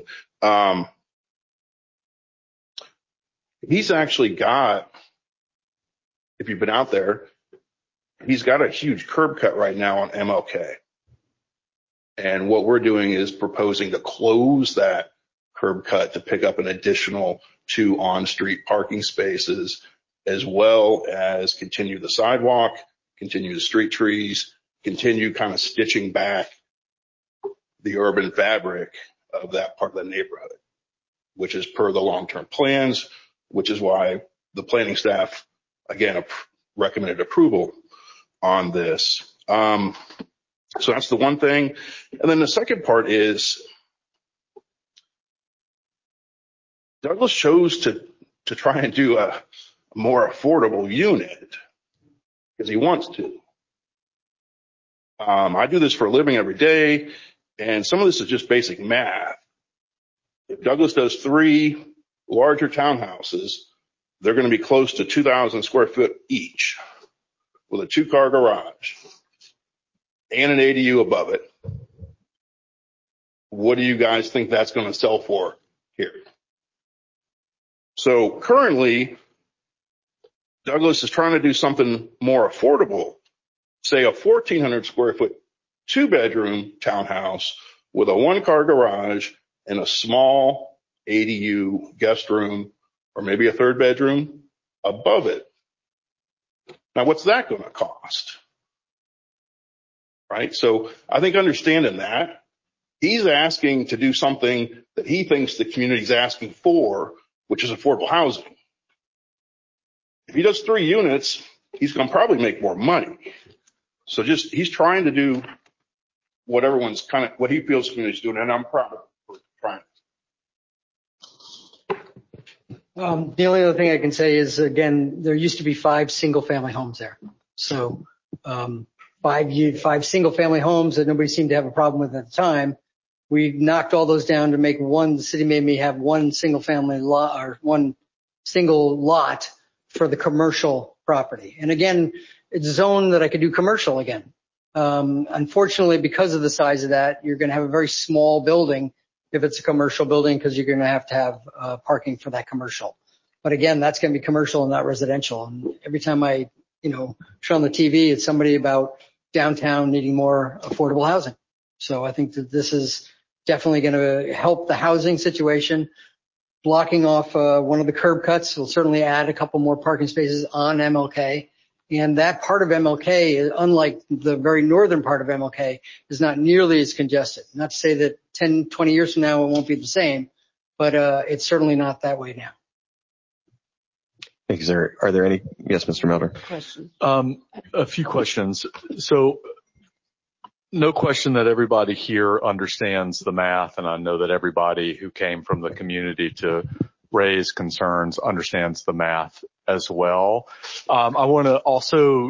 He's actually got, if you've been out there, he's got a huge curb cut right now on MLK. And what we're doing is proposing to close that curb cut to pick up an additional 2 on-street parking spaces, as well as continue the sidewalk continue the street trees, continue kind of stitching back the urban fabric of that part of the neighborhood, which is per the long-term plans, which is why the planning staff, again, recommended approval on this. So that's the one thing. And then the second part is Douglas chose to try and do a more affordable unit because he wants to. I do this for a living every day, and some of this is just basic math. If Douglas does 3 larger townhouses, they're going to be close to 2,000 square foot each with a 2-car garage and an ADU above it. What do you guys think that's going to sell for here? So currently, Douglas is trying to do something more affordable, say a 1,400 square foot 2-bedroom townhouse with a 1-car garage and a small ADU guest room or maybe a 3rd bedroom above it. Now, what's that going to cost? Right? So I think understanding that, he's asking to do something that he thinks the community's asking for, which is affordable housing. If he does 3 units, he's going to probably make more money. So he's trying to do what what he feels the community's doing, and I'm proud of him for trying. The only other thing I can say is, again, there used to be 5 single-family homes there. So 5 single-family homes that nobody seemed to have a problem with at the time. We knocked all those down to make one. The city made me have 1 single-family lot or 1 single lot for the commercial property. And again, it's zoned that I could do commercial again. Unfortunately, because of the size of that, you're going to have a very small building if it's a commercial building because you're going to have parking for that commercial. But again, that's going to be commercial and not residential. And every time I, show on the TV, it's somebody about downtown needing more affordable housing. So I think that this is definitely going to help the housing situation. Blocking off one of the curb cuts will certainly add a couple more parking spaces on MLK. And that part of MLK, unlike the very northern part of MLK, is not nearly as congested. Not to say that 10, 20 years from now it won't be the same, but it's certainly not that way now. Are there any? Yes, Mr. Melder. Questions? A few questions. So no question that everybody here understands the math, and I know that everybody who came from the community to raise concerns understands the math as well. I want to also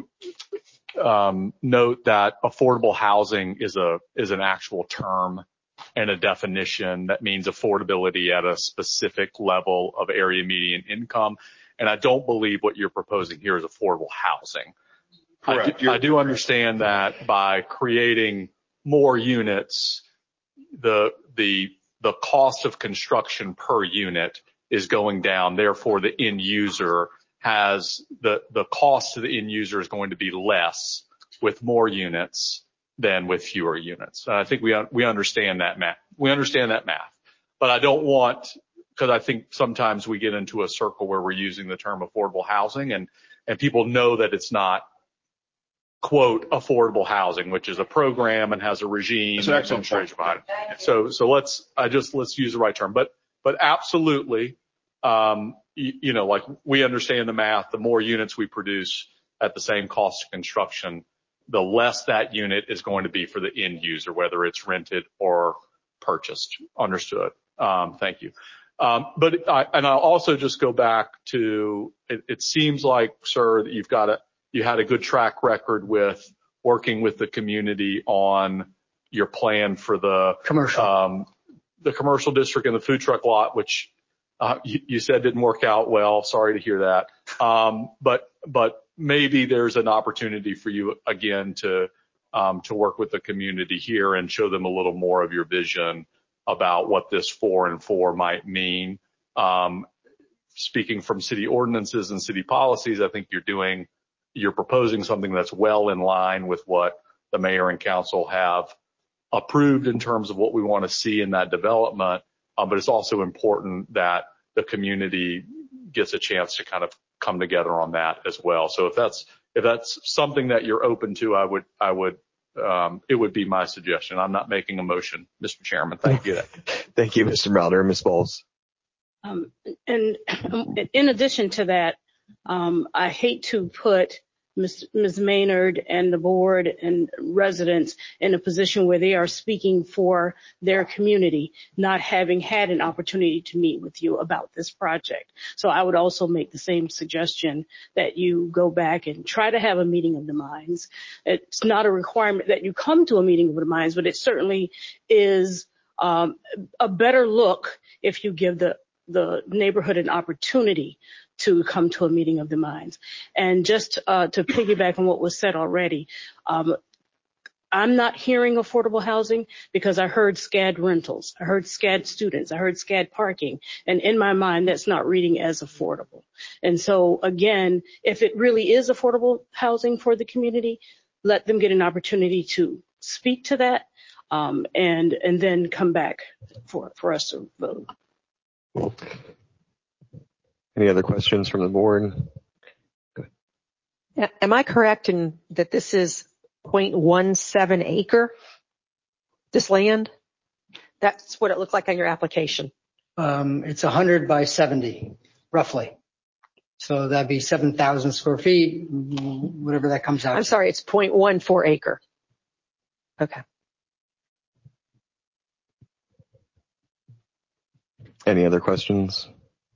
note that affordable housing is an actual term and a definition that means affordability at a specific level of area median income. And I don't believe what you're proposing here is affordable housing. Correct. I do understand that by creating more units, the cost of construction per unit is going down. Therefore, the end user has the cost to the end user is going to be less with more units than with fewer units. I think we understand that math. We understand that math, but I don't want, because I think sometimes we get into a circle where we're using the term affordable housing and people know that it's not, quote, affordable housing, which is a program and has a regime. That's an excellent point. So let's use the right term, but absolutely, like we understand the math. The more units we produce at the same cost of construction, the less that unit is going to be for the end user, whether it's rented or purchased. Understood. Thank you. But I'll also just go back to, it seems like, sir, that you had a good track record with working with the community on your plan for the commercial district and the food truck lot, which you said didn't work out well. Sorry to hear that. But maybe there's an opportunity for you again to work with the community here and show them a little more of your vision about what this 4 and 4 might mean. Speaking from city ordinances and city policies, I think you're proposing something that's well in line with what the mayor and council have approved in terms of what we want to see in that development. But it's also important that the community gets a chance to kind of come together on that as well. So if if that's something that you're open to, it would be my suggestion. I'm not making a motion, Mr. Chairman. Thank you. Thank you, Mr. Browder. Ms. Bowles. And in addition to that, I hate to put Ms. Maynard and the board and residents in a position where they are speaking for their community, not having had an opportunity to meet with you about this project. So I would also make the same suggestion that you go back and try to have a meeting of the minds. It's not a requirement that you come to a meeting of the minds, but it certainly is a better look if you give the neighborhood an opportunity to come to a meeting of the minds. And just to piggyback on what was said already, I'm not hearing affordable housing because I heard SCAD rentals, I heard SCAD students, I heard SCAD parking, and in my mind, that's not reading as affordable. And so again, if it really is affordable housing for the community, let them get an opportunity to speak to that, and then come back for us to vote. Any other questions from the board? Am I correct in that this is 0.17 acre, this land? That's what it looked like on your application. It's 100 by 70, roughly. So that'd be 7,000 square feet, whatever that comes out. I'm sorry, it's 0.14 acre. Okay. Any other questions?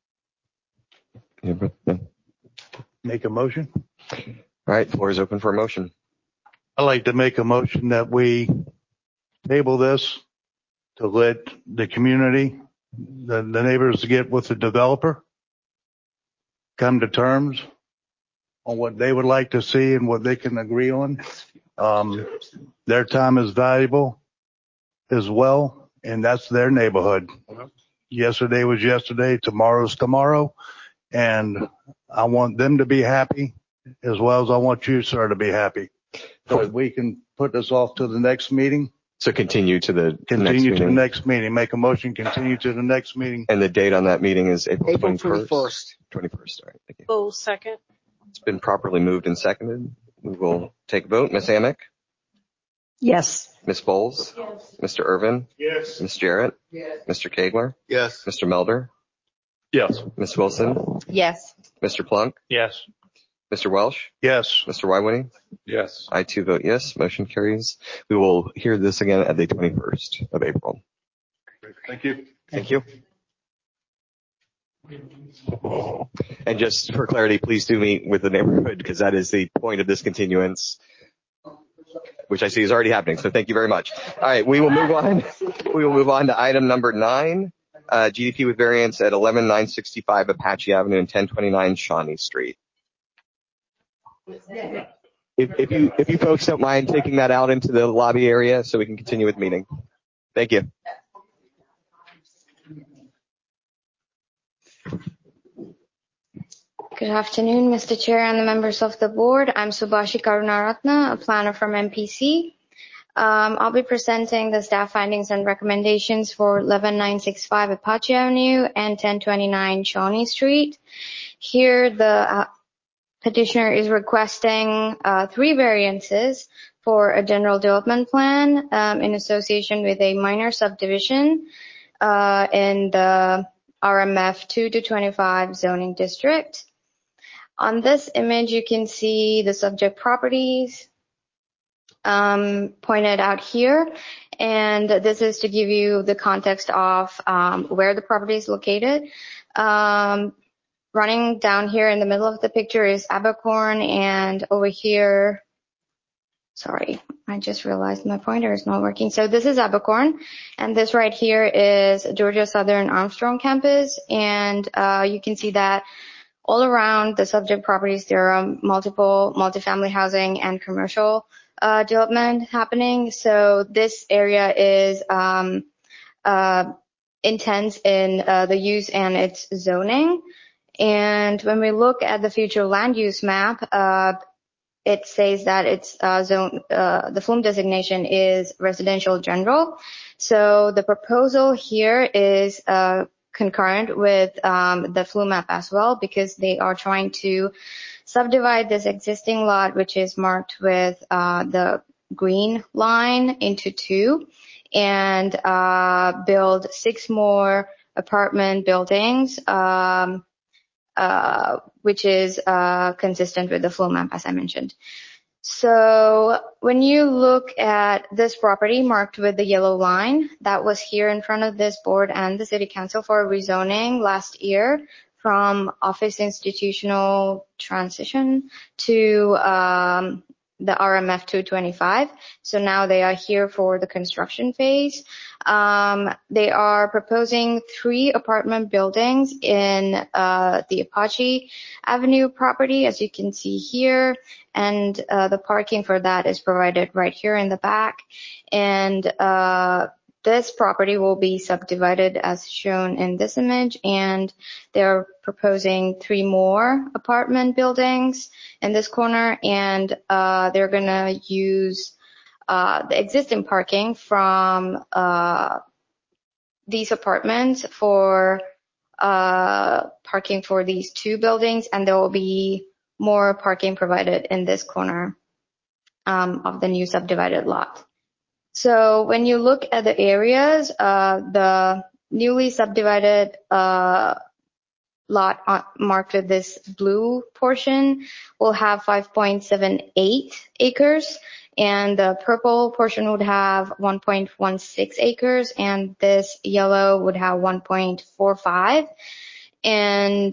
No. Make a motion. All right, floor is open for a motion. I'd like to make a motion that we table this to let the community, the neighbors get with the developer, come to terms on what they would like to see and what they can agree on. Their time is valuable as well, and that's their neighborhood. Yesterday was yesterday, tomorrow's tomorrow, and I want them to be happy as well as I want you, sir, to be happy. So we can put this off to the next meeting. So continue to the next meeting. Make a motion, continue to the next meeting. And the date on that meeting is April 21st. 21st. 21st. All right. Thank you. Full second. It's been properly moved and seconded. We will take a vote. Ms. Amick? Yes. Ms. Bowles? Yes. Mr. Irvin? Yes. Ms. Jarrett? Yes. Mr. Kegler? Yes. Mr. Melder? Yes. Ms. Wilson? Yes. Mr. Plunk? Yes. Mr. Welsh? Yes. Mr. Wywinnie? Yes. I too vote yes. Motion carries. We will hear this again at the 21st of April. Thank you. Thank you. And just for clarity, please do meet with the neighborhood because that is the point of this continuance, which I see is already happening. So thank you very much. All right, we will move on. We will move on to item number 9, GDP with variance at 11965 Apache Avenue and 1029 Shawnee Street. If you folks don't mind taking that out into the lobby area so we can continue with the meeting. Thank you. Good afternoon, Mr. Chair and the members of the board. I'm Subhashi Karunaratna, a planner from MPC. I'll be presenting the staff findings and recommendations for 11965 Apache Avenue and 1029 Shawnee Street. Here, the petitioner is requesting 3 variances for a general development plan in association with a minor subdivision in the RMF 2-25 zoning district. On this image, you can see the subject properties pointed out here, and this is to give you the context of where the property is located. Running down here in the middle of the picture is Abercorn, and over here, sorry, I just realized my pointer is not working. So this is Abercorn, and this right here is Georgia Southern Armstrong campus, and you can see that all around the subject properties, there are multiple multifamily housing and commercial development happening. So this area is intense in the use and its zoning. And when we look at the future land use map, it says that it's the FLUME designation is residential general. So the proposal here is concurrent with the FLUME map as well, because they are trying to subdivide this existing lot, which is marked with the green line, into two, and build 6 more apartment buildings, which is consistent with the flow map, as I mentioned. So when you look at this property marked with the yellow line, that was here in front of this board and the city council for rezoning last year from office institutional transition to the RMF 225. So now they are here for the construction phase. They are proposing 3 apartment buildings in the Apache Avenue property, as you can see here. And the parking for that is provided right here in the back. And this property will be subdivided as shown in this image, and they're proposing 3 more apartment buildings in this corner, and they're going to use the existing parking from these apartments for parking for these 2 buildings, and there will be more parking provided in this corner of the new subdivided lot. So when you look at the areas, the newly subdivided lot marked with this blue portion will have 5.78 acres, and the purple portion would have 1.16 acres, and this yellow would have 1.45. And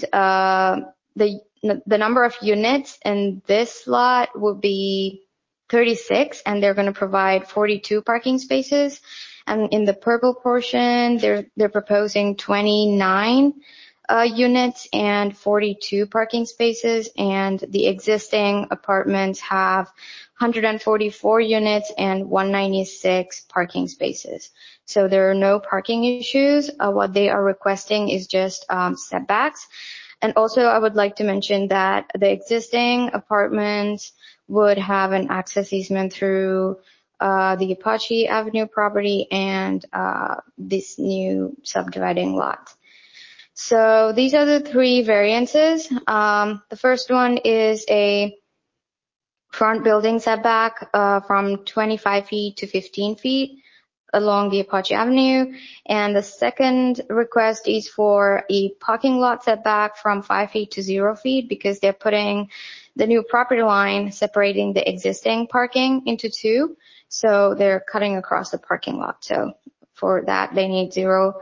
the number of units in this lot will be 36, and they're going to provide 42 parking spaces. And in the purple portion, they're proposing 29 units and 42 parking spaces, and the existing apartments have 144 units and 196 parking spaces. So there are no parking issues. What they are requesting is just setbacks. And also, I would like to mention that the existing apartments would have an access easement through the Apache Avenue property and this new subdividing lot. So these are the 3 variances. The first one is a front building setback from 25 feet to 15 feet along the Apache Avenue. And the second request is for a parking lot setback from 5 feet to 0 feet, because they're putting the new property line separating the existing parking into 2. So they're cutting across the parking lot. So for that, they need 0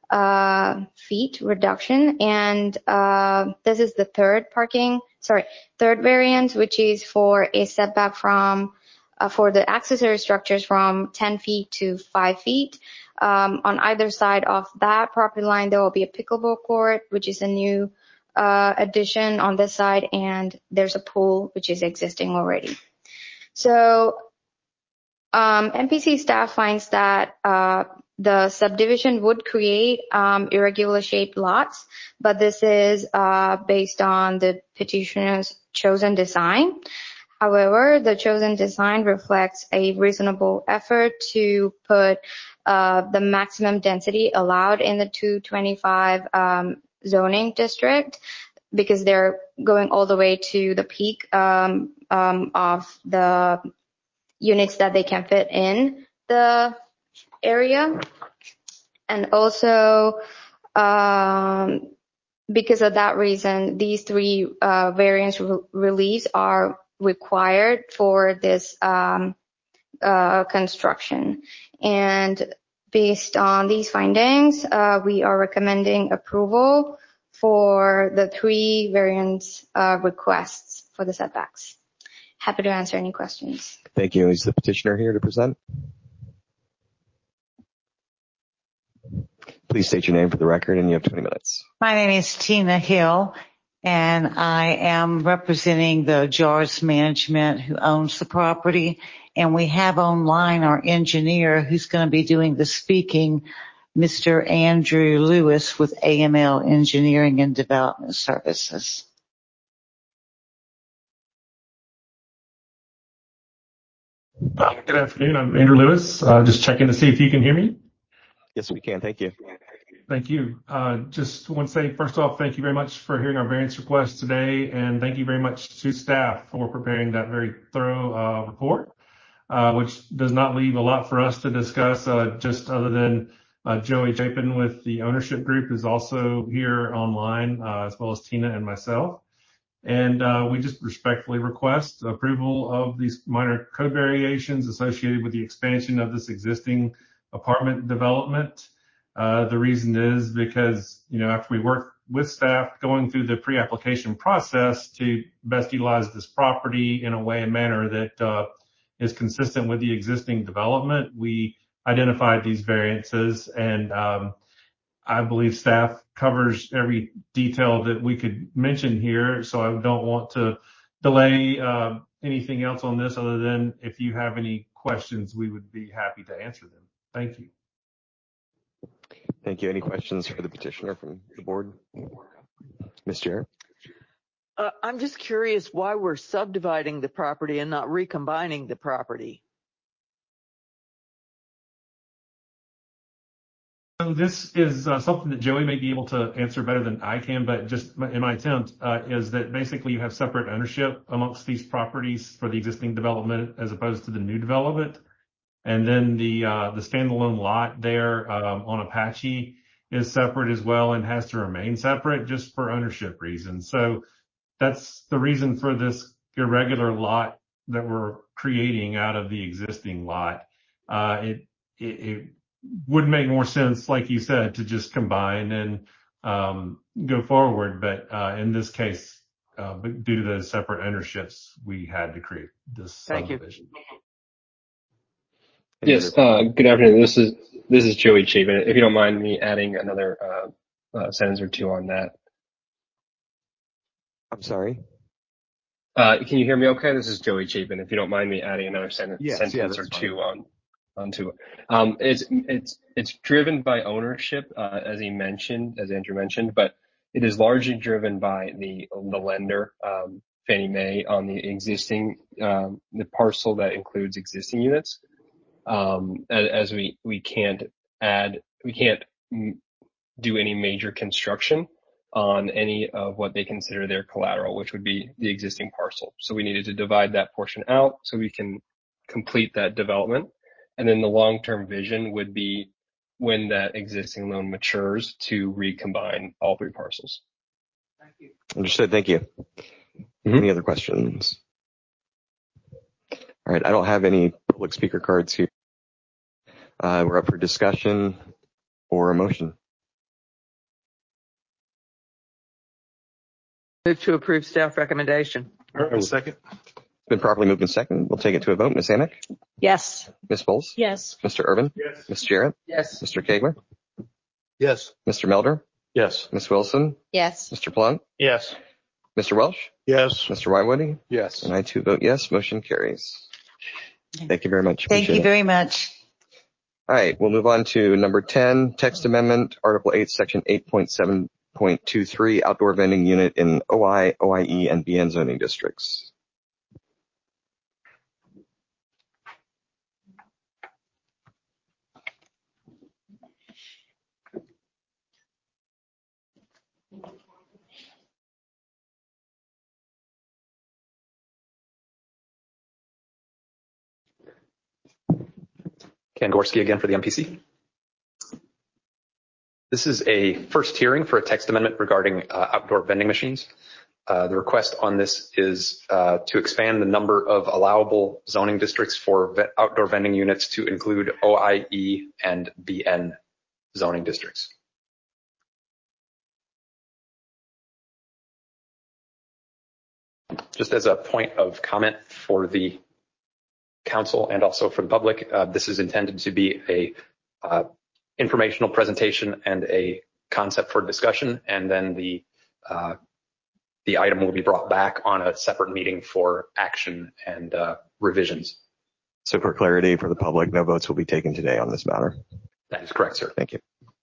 feet reduction. And this is the third variance, which is for a setback from for the accessory structures from 10 feet to 5 feet. On either side of that property line, there will be a pickleball court, which is a new addition on this side, and there's a pool, which is existing already. So MPC staff finds that the subdivision would create irregular shaped lots, but this is based on the petitioner's chosen design. However, the chosen design reflects a reasonable effort to put the maximum density allowed in the 225 zoning district, because they're going all the way to the peak of the units that they can fit in the area. And also, because of that reason, these 3 variance reliefs are required for this construction. And based on these findings, we are recommending approval for the 3 variance requests for the setbacks. Happy to answer any questions. Thank you. Is the petitioner here to present? Please state your name for the record, and you have 20 minutes. My name is Tina Hill, and I am representing the JARS Management, who owns the property. And we have online our engineer who's going to be doing the speaking, Mr. Andrew Lewis with AML Engineering and Development Services. Good afternoon. I'm Andrew Lewis. Just checking to see if you can hear me. Yes, we can. Thank you. Thank you. Just want to say, first off, thank you very much for hearing our variance request today, and thank you very much to staff for preparing that very thorough report, which does not leave a lot for us to discuss, just other than Joey Chapin with the ownership group is also here online, as well as Tina and myself. And we just respectfully request approval of these minor code variations associated with the expansion of this existing apartment development. The reason is because, after we work with staff going through the pre-application process to best utilize this property in a way and manner that is consistent with the existing development, we identified these variances, and I believe staff covers every detail that we could mention here, so I don't want to delay anything else on this other than if you have any questions, we would be happy to answer them. Thank you. Thank you. Any questions for the petitioner from the board? Ms. Jarrett? I'm just curious why we're subdividing the property and not recombining the property. So this is something that Joey may be able to answer better than I can, but just in my attempt is that basically you have separate ownership amongst these properties for the existing development as opposed to the new development. And then the standalone lot there on Apache is separate as well and has to remain separate just for ownership reasons. So that's the reason for this irregular lot that we're creating out of the existing lot. It would make more sense, like you said, to just combine and go forward. But in this case, due to the separate ownerships, we had to create this subdivision. Yes. Good afternoon. This is Joey Chapin. If you don't mind me adding another sentence or two on that. I'm sorry. Can you hear me okay? This is Joey Chapin. If you don't mind me adding another sentence or two onto it. It's driven by ownership, as Andrew mentioned, but it is largely driven by the lender, Fannie Mae, on the existing the parcel that includes existing units. As we can't do any major construction on any of what they consider their collateral, which would be the existing parcel. So we needed to divide that portion out so we can complete that development. And then the long-term vision would be when that existing loan matures to recombine all three parcels. Thank you. Understood. Thank you. Any other questions? All right. I don't have any public speaker cards here. We're up for discussion or a motion. Move to approve staff recommendation. Second. It's been properly moved in second. We'll take it to a vote. Ms. Amick? Yes. Ms. Bowles? Yes. Mr. Urban? Yes. Ms. Jarrett? Yes. Mr. Kegler? Yes. Mr. Melder? Yes. Ms. Wilson? Yes. Mr. Plum? Yes. Mr. Welsh? Yes. Mr. Whitewoody? Yes. And I too vote yes. Motion carries. Thank you very much. Thank you very much. All right. We'll move on to number 10, text amendment, Article 8, Section 8.7.23, outdoor vending unit in OI, OIE, and BN zoning districts. Ken Gorski again for the MPC. This is a first hearing for a text amendment regarding outdoor vending machines. The request on this is to expand the number of allowable zoning districts for outdoor vending units to include OIE and BN zoning districts. Just as a point of comment for the council and also for the public, this is intended to be a informational presentation and a concept for discussion, and then the item will be brought back on a separate meeting for action and revisions. So for clarity for the public, no votes will be taken today on this matter. That is correct, sir. Thank you.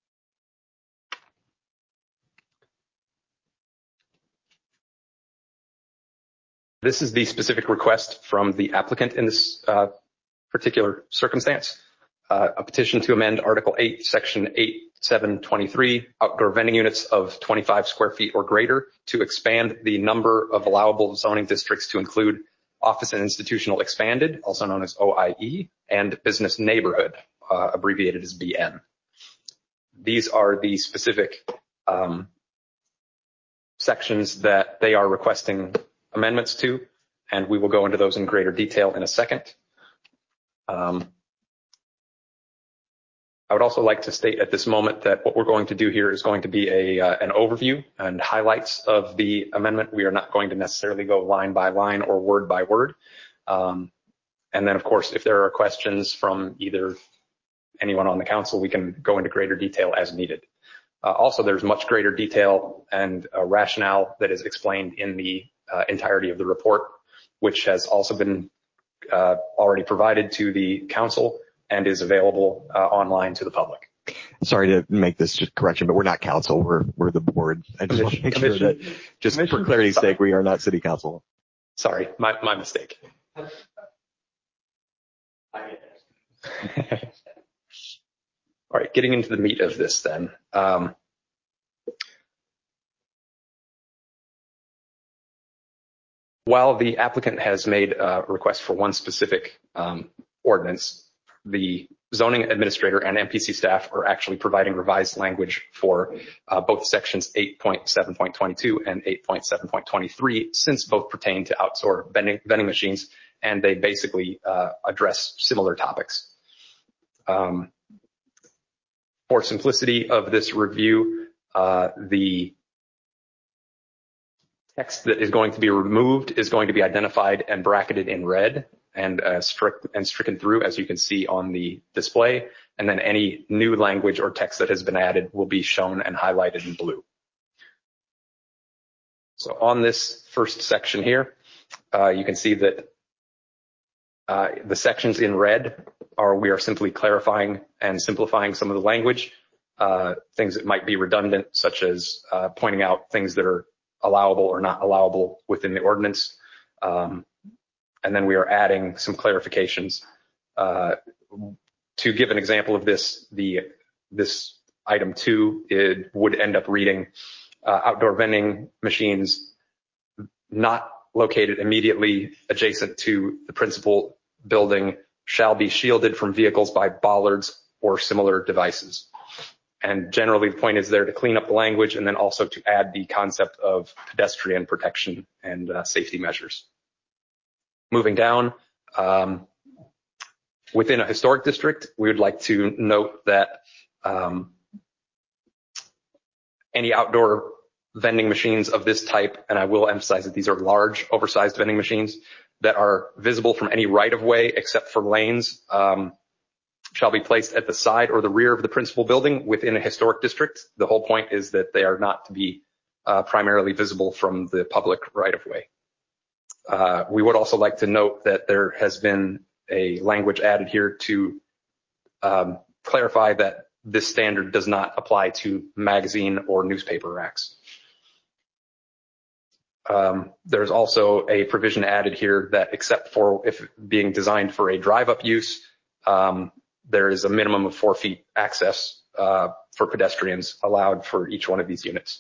This is the specific request from the applicant in this particular circumstance. a petition to amend Article 8, Section 8723, outdoor vending units of 25 square feet or greater, to expand the number of allowable zoning districts to include office and institutional expanded, also known as OIE, and business neighborhood, abbreviated as BN. These are the specific sections that they are requesting amendments to, and we will go into those in greater detail in a second. I would also like to state at this moment that what we're going to do here is going to be an overview and highlights of the amendment. We are not going to necessarily go line by line or word by word. And then, of course, if there are questions from either anyone on the council, we can go into greater detail as needed. Also, there's much greater detail and rationale that is explained in the entirety of the report, which has also been already provided to the council and is available online to the public. Sorry to make this just correction, but we're not council. We're the board. I just want to make sure that, just for clarity's sake, we are not city council. Sorry, my mistake. All right, getting into the meat of this then. While the applicant has made a request for one specific ordinance, the zoning administrator and MPC staff are actually providing revised language for both sections 8.7.22 and 8.7.23, since both pertain to outdoor vending machines, and they basically address similar topics. For simplicity of this review, the text that is going to be removed is going to be identified and bracketed in red and stricken through, as you can see on the display. And then any new language or text that has been added will be shown and highlighted in blue. So on this first section here, you can see that the sections in red we are simply clarifying and simplifying some of the language, things that might be redundant, such as pointing out things that are allowable or not allowable within the ordinance. And then we are adding some clarifications. To give an example of this, this item 2, it would end up reading outdoor vending machines not located immediately adjacent to the principal building shall be shielded from vehicles by bollards or similar devices. And generally the point is there to clean up the language and then also to add the concept of pedestrian protection and safety measures. Moving down, within a historic district, we would like to note that any outdoor vending machines of this type, and I will emphasize that these are large, oversized vending machines that are visible from any right-of-way except for lanes, shall be placed at the side or the rear of the principal building within a historic district. The whole point is that they are not to be primarily visible from the public right-of-way. We would also like to note that there has been a language added here to clarify that this standard does not apply to magazine or newspaper racks. There's also a provision added here that except for if being designed for a drive-up use, there is a minimum of 4 feet access for pedestrians allowed for each one of these units.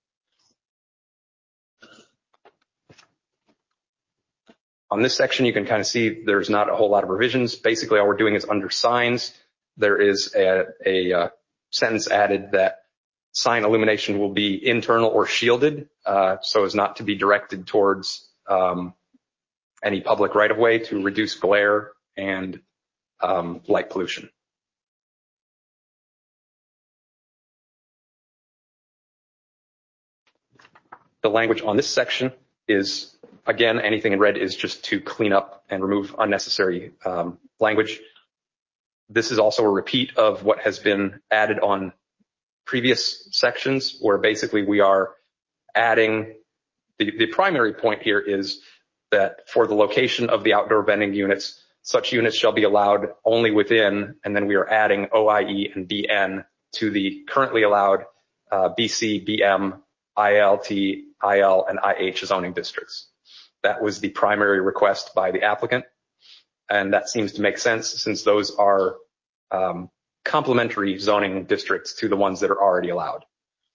On this section, you can kind of see there's not a whole lot of revisions. Basically, all we're doing is under signs. There is a sentence added that sign illumination will be internal or shielded so as not to be directed towards any public right-of-way to reduce glare and light pollution. The language on this section is, again, anything in red is just to clean up and remove unnecessary language. This is also a repeat of what has been added on previous sections, where basically we are adding, the primary point here is that for the location of the outdoor vending units, such units shall be allowed only within, and then we are adding OIE and BN to the currently allowed BC, BM, ILT, IL, and IH zoning districts. That was the primary request by the applicant, and that seems to make sense since those are complementary zoning districts to the ones that are already allowed.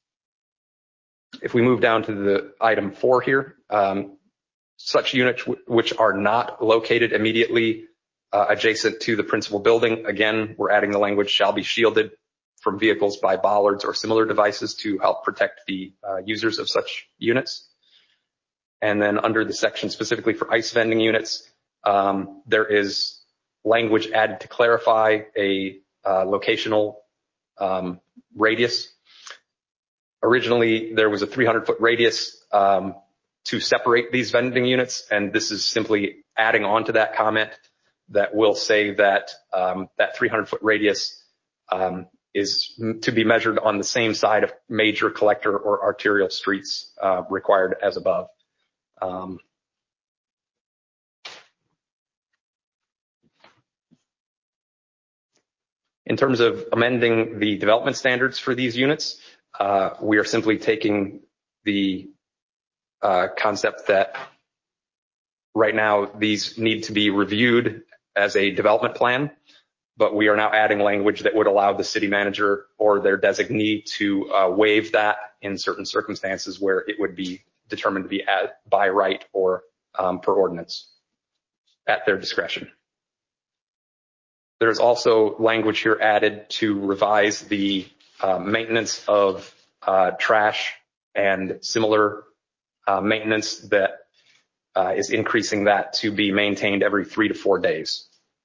If we move down to the item 4 here, such units which are not located immediately adjacent to the principal building, again, we're adding the language shall be shielded from vehicles by bollards or similar devices to help protect the users of such units. And then under the section specifically for ice vending units, there is language added to clarify a locational radius. Originally, there was a 300-foot radius to separate these vending units, and this is simply adding on to that comment that will say that that 300-foot radius is to be measured on the same side of major collector or arterial streets required as above. In terms of amending the development standards for these units, we are simply taking the concept that right now these need to be reviewed as a development plan, but we are now adding language that would allow the city manager or their designee to waive that in certain circumstances where it would be determined to be by right or per ordinance at their discretion. There's also language here added to revise the maintenance of trash and similar maintenance that is increasing that to be maintained every 3 to 4 days.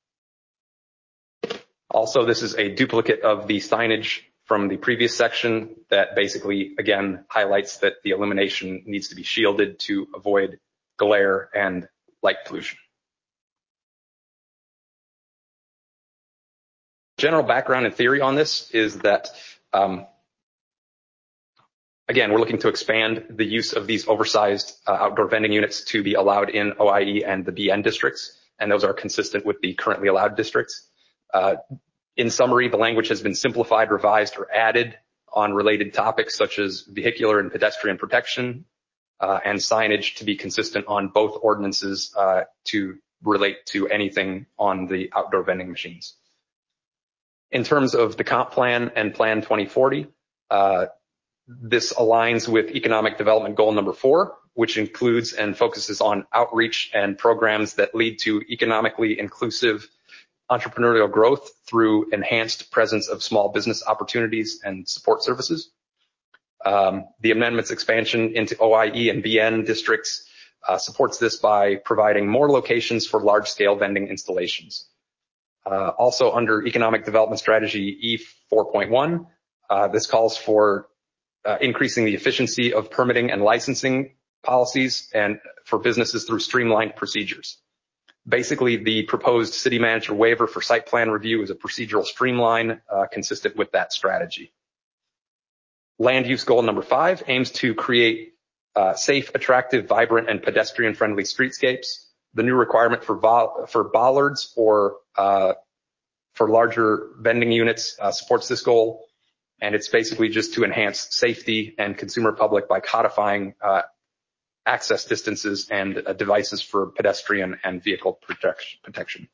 Also, this is a duplicate of the signage from the previous section that basically, again, highlights that the illumination needs to be shielded to avoid glare and light pollution. General background and theory on this is that, again, we're looking to expand the use of these oversized outdoor vending units to be allowed in OIE and the BN districts, and those are consistent with the currently allowed districts. In summary, the language has been simplified, revised, or added on related topics such as vehicular and pedestrian protection and signage to be consistent on both ordinances to relate to anything on the outdoor vending machines. In terms of the comp plan and Plan 2040, this aligns with economic development goal number 4, which includes and focuses on outreach and programs that lead to economically inclusive entrepreneurial growth through enhanced presence of small business opportunities and support services. The amendment's expansion into OIE and BN districts supports this by providing more locations for large-scale vending installations. Also under Economic Development Strategy E4.1, this calls for increasing the efficiency of permitting and licensing policies and for businesses through streamlined procedures. Basically, the proposed city manager waiver for site plan review is a procedural streamline consistent with that strategy. Land use goal number 5 aims to create safe, attractive, vibrant, and pedestrian-friendly streetscapes. The new requirement for bollards or for larger vending units supports this goal, and it's basically just to enhance safety and consumer public by codifying access distances and devices for pedestrian and vehicle protection.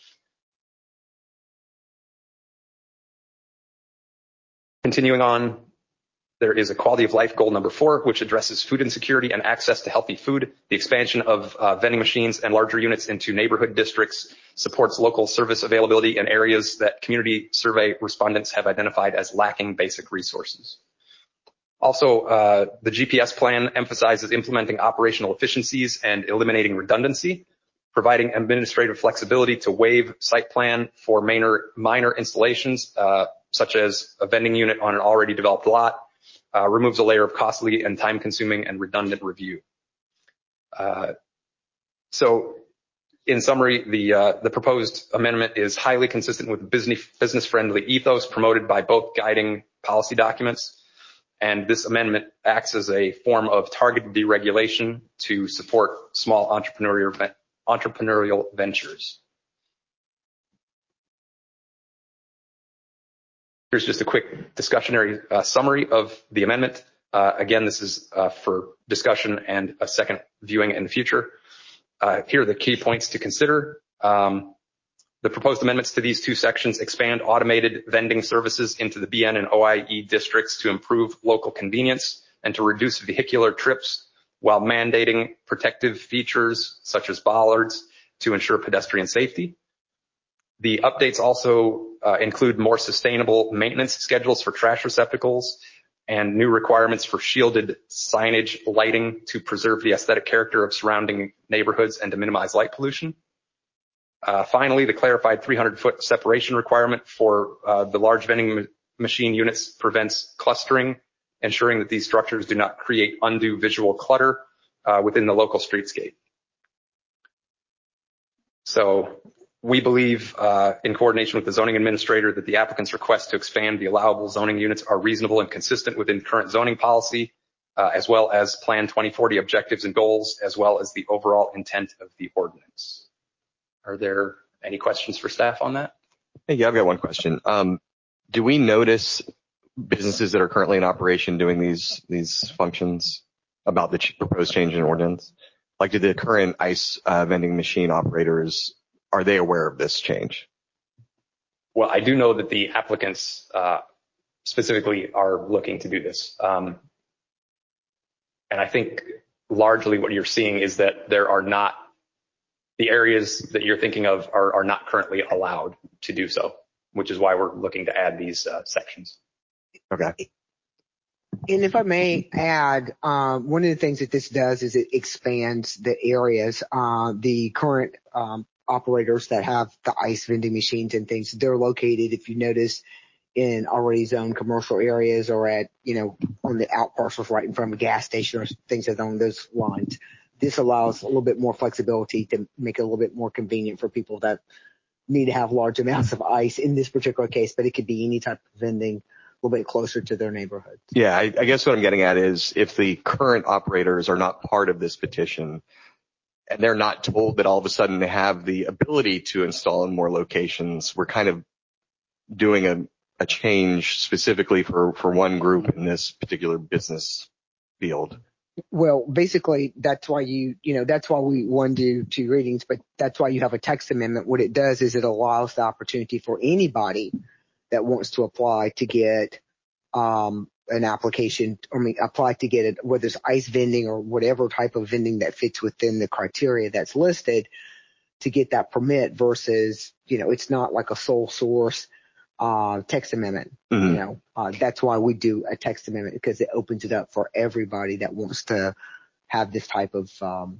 Continuing on, there is a quality of life goal number 4, which addresses food insecurity and access to healthy food. The expansion of vending machines and larger units into neighborhood districts supports local service availability in areas that community survey respondents have identified as lacking basic resources. Also, the GPS plan emphasizes implementing operational efficiencies and eliminating redundancy, providing administrative flexibility to waive site plan for minor installations, such as a vending unit on an already developed lot, removes a layer of costly and time-consuming and redundant review. So, in summary, the proposed amendment is highly consistent with the business-friendly ethos promoted by both guiding policy documents. And this amendment acts as a form of targeted deregulation to support small entrepreneurial ventures. Here's just a quick discussionary summary of the amendment. Again, this is for discussion and a second viewing in the future. Here are the key points to consider. The The proposed amendments to these two sections expand automated vending services into the BN and OIE districts to improve local convenience and to reduce vehicular trips while mandating protective features such as bollards to ensure pedestrian safety. The updates also include more sustainable maintenance schedules for trash receptacles and new requirements for shielded signage lighting to preserve the aesthetic character of surrounding neighborhoods and to minimize light pollution. Finally, the clarified 300-foot separation requirement for the large vending machine units prevents clustering, ensuring that these structures do not create undue visual clutter within the local streetscape. So we believe, in coordination with the zoning administrator, that the applicant's request to expand the allowable zoning units are reasonable and consistent within current zoning policy, as well as Plan 2040 objectives and goals, as well as the overall intent of the ordinance. Are there any questions for staff on that? Hey, yeah, I've got one question. Do we notice businesses that are currently in operation doing these functions about the proposed change in ordinance? Like, do the current ice vending machine operators, are they aware of this change? Well, I do know that the applicants specifically are looking to do this. And I think largely what you're seeing is that there are not, the areas that you're thinking of are not currently allowed to do so, which is why we're looking to add these sections. Okay. And if I may add, one of the things that this does is it expands the areas. The current operators that have the ice vending machines and things, they're located, if you notice, in already zoned commercial areas or at, on the out parcels right in front of a gas station or things along those lines. This allows a little bit more flexibility to make it a little bit more convenient for people that need to have large amounts of ice in this particular case, but it could be any type of vending a little bit closer to their neighborhood. Yeah, I guess what I'm getting at is if the current operators are not part of this petition and they're not told that all of a sudden they have the ability to install in more locations, we're kind of doing a change specifically for one group in this particular business field. Well, basically, that's why that's why we want to do two readings, but that's why you have a text amendment. What it does is it allows the opportunity for anybody that wants to apply to get an application, apply to get it, whether it's ice vending or whatever type of vending that fits within the criteria that's listed, to get that permit versus, it's not like a sole source text amendment. Mm-hmm. That's why we do a text amendment, because it opens it up for everybody that wants to have this type of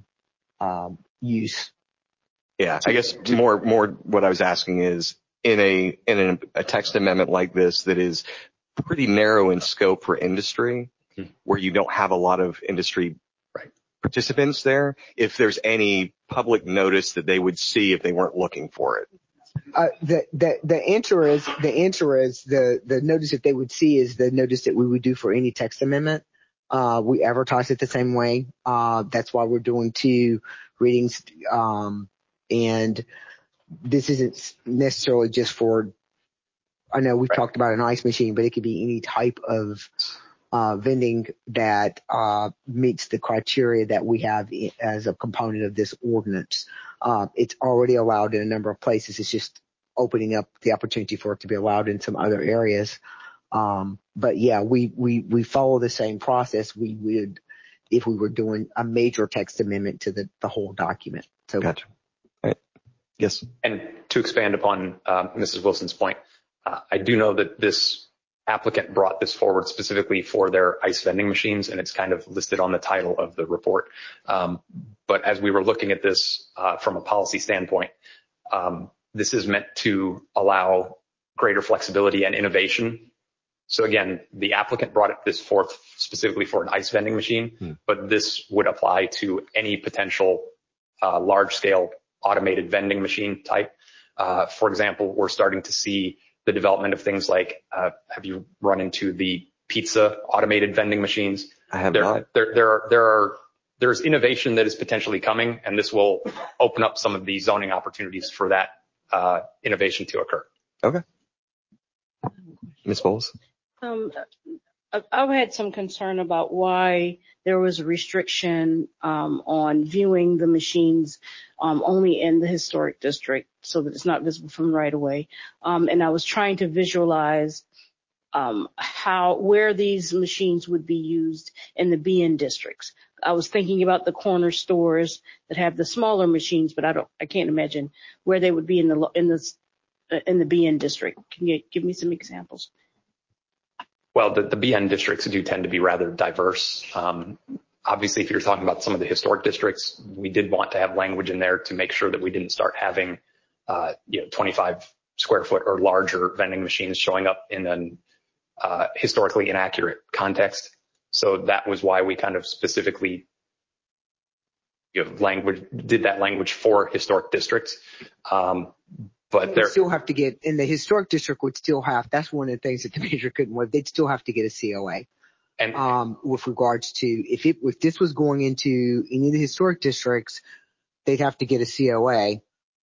use. Yeah, I guess more what I was asking is in a text amendment like this that is pretty narrow in scope for industry, where you don't have a lot of industry participants there, if there's any public notice that they would see if they weren't looking for it. The answer is the notice that they would see is the notice that we would do for any text amendment. We advertise it the same way. That's why we're doing two readings. And this isn't necessarily just for, I know we've talked about an ice machine, but it could be any type of vending that meets the criteria that we have as a component of this ordinance. It's already allowed in a number of places. It's just opening up the opportunity for it to be allowed in some other areas. But yeah, we follow the same process we would if we were doing a major text amendment to the whole document. So gotcha. All right. Yes. And to expand upon Mrs. Wilson's point, I do know that this applicant brought this forward specifically for their ice vending machines, and it's kind of listed on the title of the report. But as we were looking at this from a policy standpoint, this is meant to allow greater flexibility and innovation. So again, the applicant brought this forth specifically for an ice vending machine, but this would apply to any potential large-scale automated vending machine type. For example, we're starting to see the development of things like, have you run into the pizza automated vending machines? I have not. There's innovation that is potentially coming, and this will open up some of the zoning opportunities for that innovation to occur. Okay. Ms. Bowles? I've had some concern about why there was a restriction on viewing the machines only in the historic district so that it's not visible from right away. And I was trying to visualize where these machines would be used in the BN districts. I was thinking about the corner stores that have the smaller machines, but I can't imagine where they would be in the BN district. Can you give me some examples? Well, the BN districts do tend to be rather diverse. Obviously, if you're talking about some of the historic districts, we did want to have language in there to make sure that we didn't start having 25 square foot or larger vending machines showing up in an historically inaccurate context. So that was why we kind of specifically did that language for historic districts. But they still have to get, in the historic district would still have, that's one of the things that the manager couldn't work. They'd still have to get a COA. And with regards to, if this was going into any of the historic districts, they'd have to get a COA,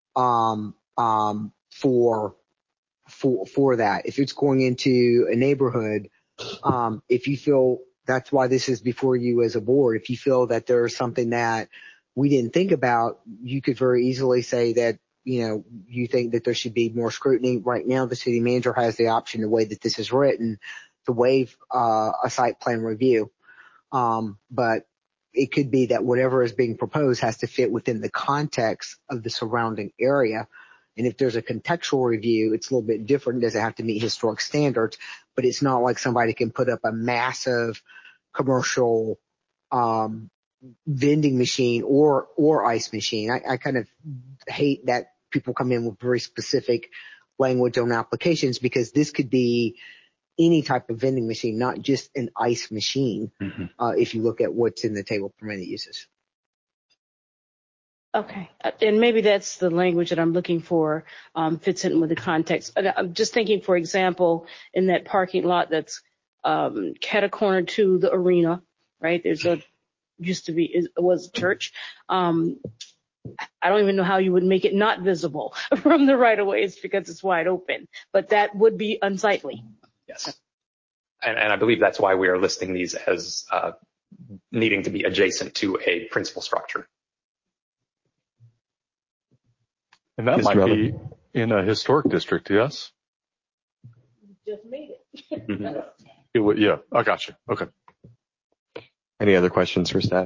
for that. If it's going into a neighborhood, if you feel, that's why this is before you as a board, if you feel that there's something that we didn't think about, you could very easily say that, you think that there should be more scrutiny. Right now, the city manager has the option, the way that this is written, to waive a site plan review. But it could be that whatever is being proposed has to fit within the context of the surrounding area. And if there's a contextual review, it's a little bit different. It doesn't have to meet historic standards, but it's not like somebody can put up a massive commercial vending machine or ice machine. I kind of hate that people come in with very specific language on applications, because this could be any type of vending machine, not just an ice machine. If you look at what's in the table of permitted uses. Okay. And maybe that's the language that I'm looking for, fits in with the context. I'm just thinking, for example, in that parking lot that's cat a corner to the arena, right? There's was a church. I don't even know how you would make it not visible from the right of ways because it's wide open, but that would be unsightly. Yes. And I believe that's why we are listing these as needing to be adjacent to a principal structure. And that might be in a historic district, yes? Just made it. It would, yeah, I got you. Okay. Any other questions for staff?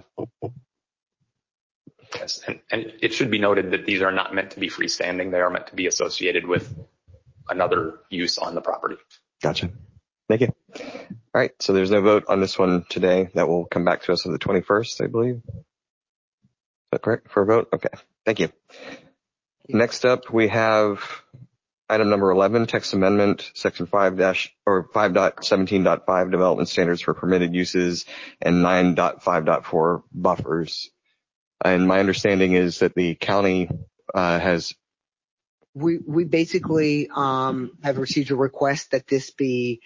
Yes, and it should be noted that these are not meant to be freestanding. They are meant to be associated with another use on the property. Gotcha. Thank you. All right, so there's no vote on this one today. That will come back to us on the 21st, I believe. Is that correct for a vote? Okay, thank you. Next up, we have item number 11, text amendment, section 5.17.5 development standards for permitted uses and 9.5.4 buffers. And my understanding is that the county has. We basically have received a request that this be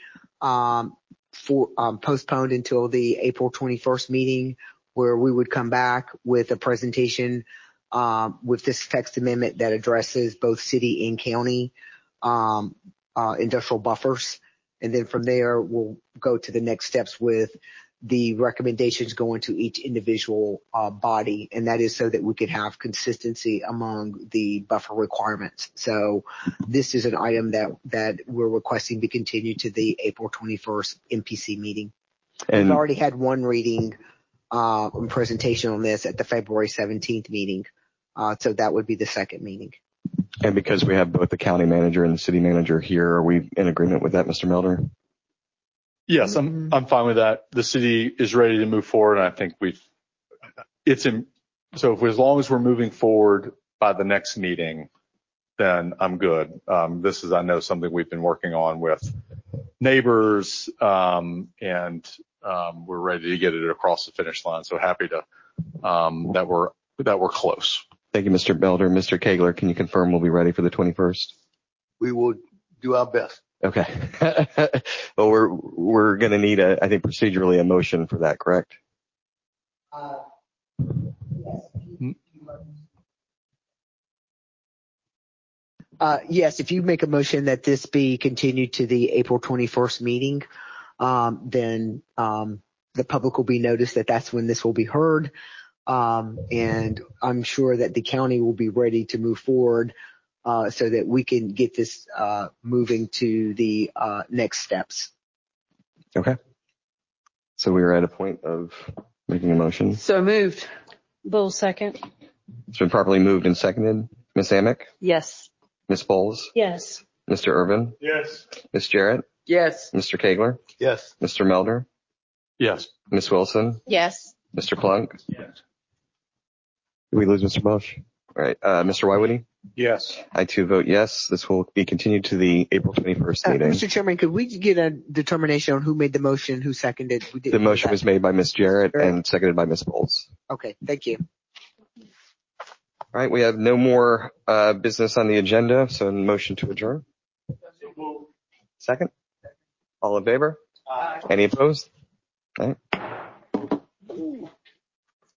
postponed until the April 21st meeting, where we would come back with a presentation with this text amendment that addresses both city and county industrial buffers. And then from there, we'll go to the next steps with the recommendations going to each individual body. And that is so that we could have consistency among the buffer requirements. So this is an item that we're requesting be continued to the April 21st MPC meeting. And we've already had one reading and presentation on this at the February 17th meeting. So that would be the second meeting. And because we have both the county manager and the city manager here, are we in agreement with that, Mr. Melder? Yes, I'm fine with that. The city is ready to move forward, and I think so as long as we're moving forward by the next meeting, then I'm good. This is, I know, something we've been working on with neighbors, and we're ready to get it across the finish line. So happy to that we're close. Thank you, Mr. Melder. Mr. Kegler, can you confirm we'll be ready for the 21st? We will do our best. Okay. Well, we're going to need I think procedurally a motion for that, correct? Yes, if you make a motion that this be continued to the April 21st meeting, then the public will be noticed that that's when this will be heard. And I'm sure that the county will be ready to move forward so that we can get this moving to the next steps. Okay. So we are at a point of making a motion. So moved. Bowles second. It's been properly moved and seconded. Ms. Amick? Yes. Ms. Bowles? Yes. Mr. Irvin? Yes. Ms. Jarrett? Yes. Mr. Kegler? Yes. Mr. Melder? Yes. Ms. Wilson? Yes. Mr. Plunk? Yes. Did we lose Mr. Bosch? All right. Mr. Wywoody? Yes. I too vote yes. This will be continued to the April 21st meeting. Mr. Chairman, could we get a determination on who made the motion, who seconded? The motion was made by Ms. Jarrett and seconded by Ms. Bowles. Okay, thank you. All right. We have no more business on the agenda, so motion to adjourn. Second? All in favor? Aye. Any opposed? All right.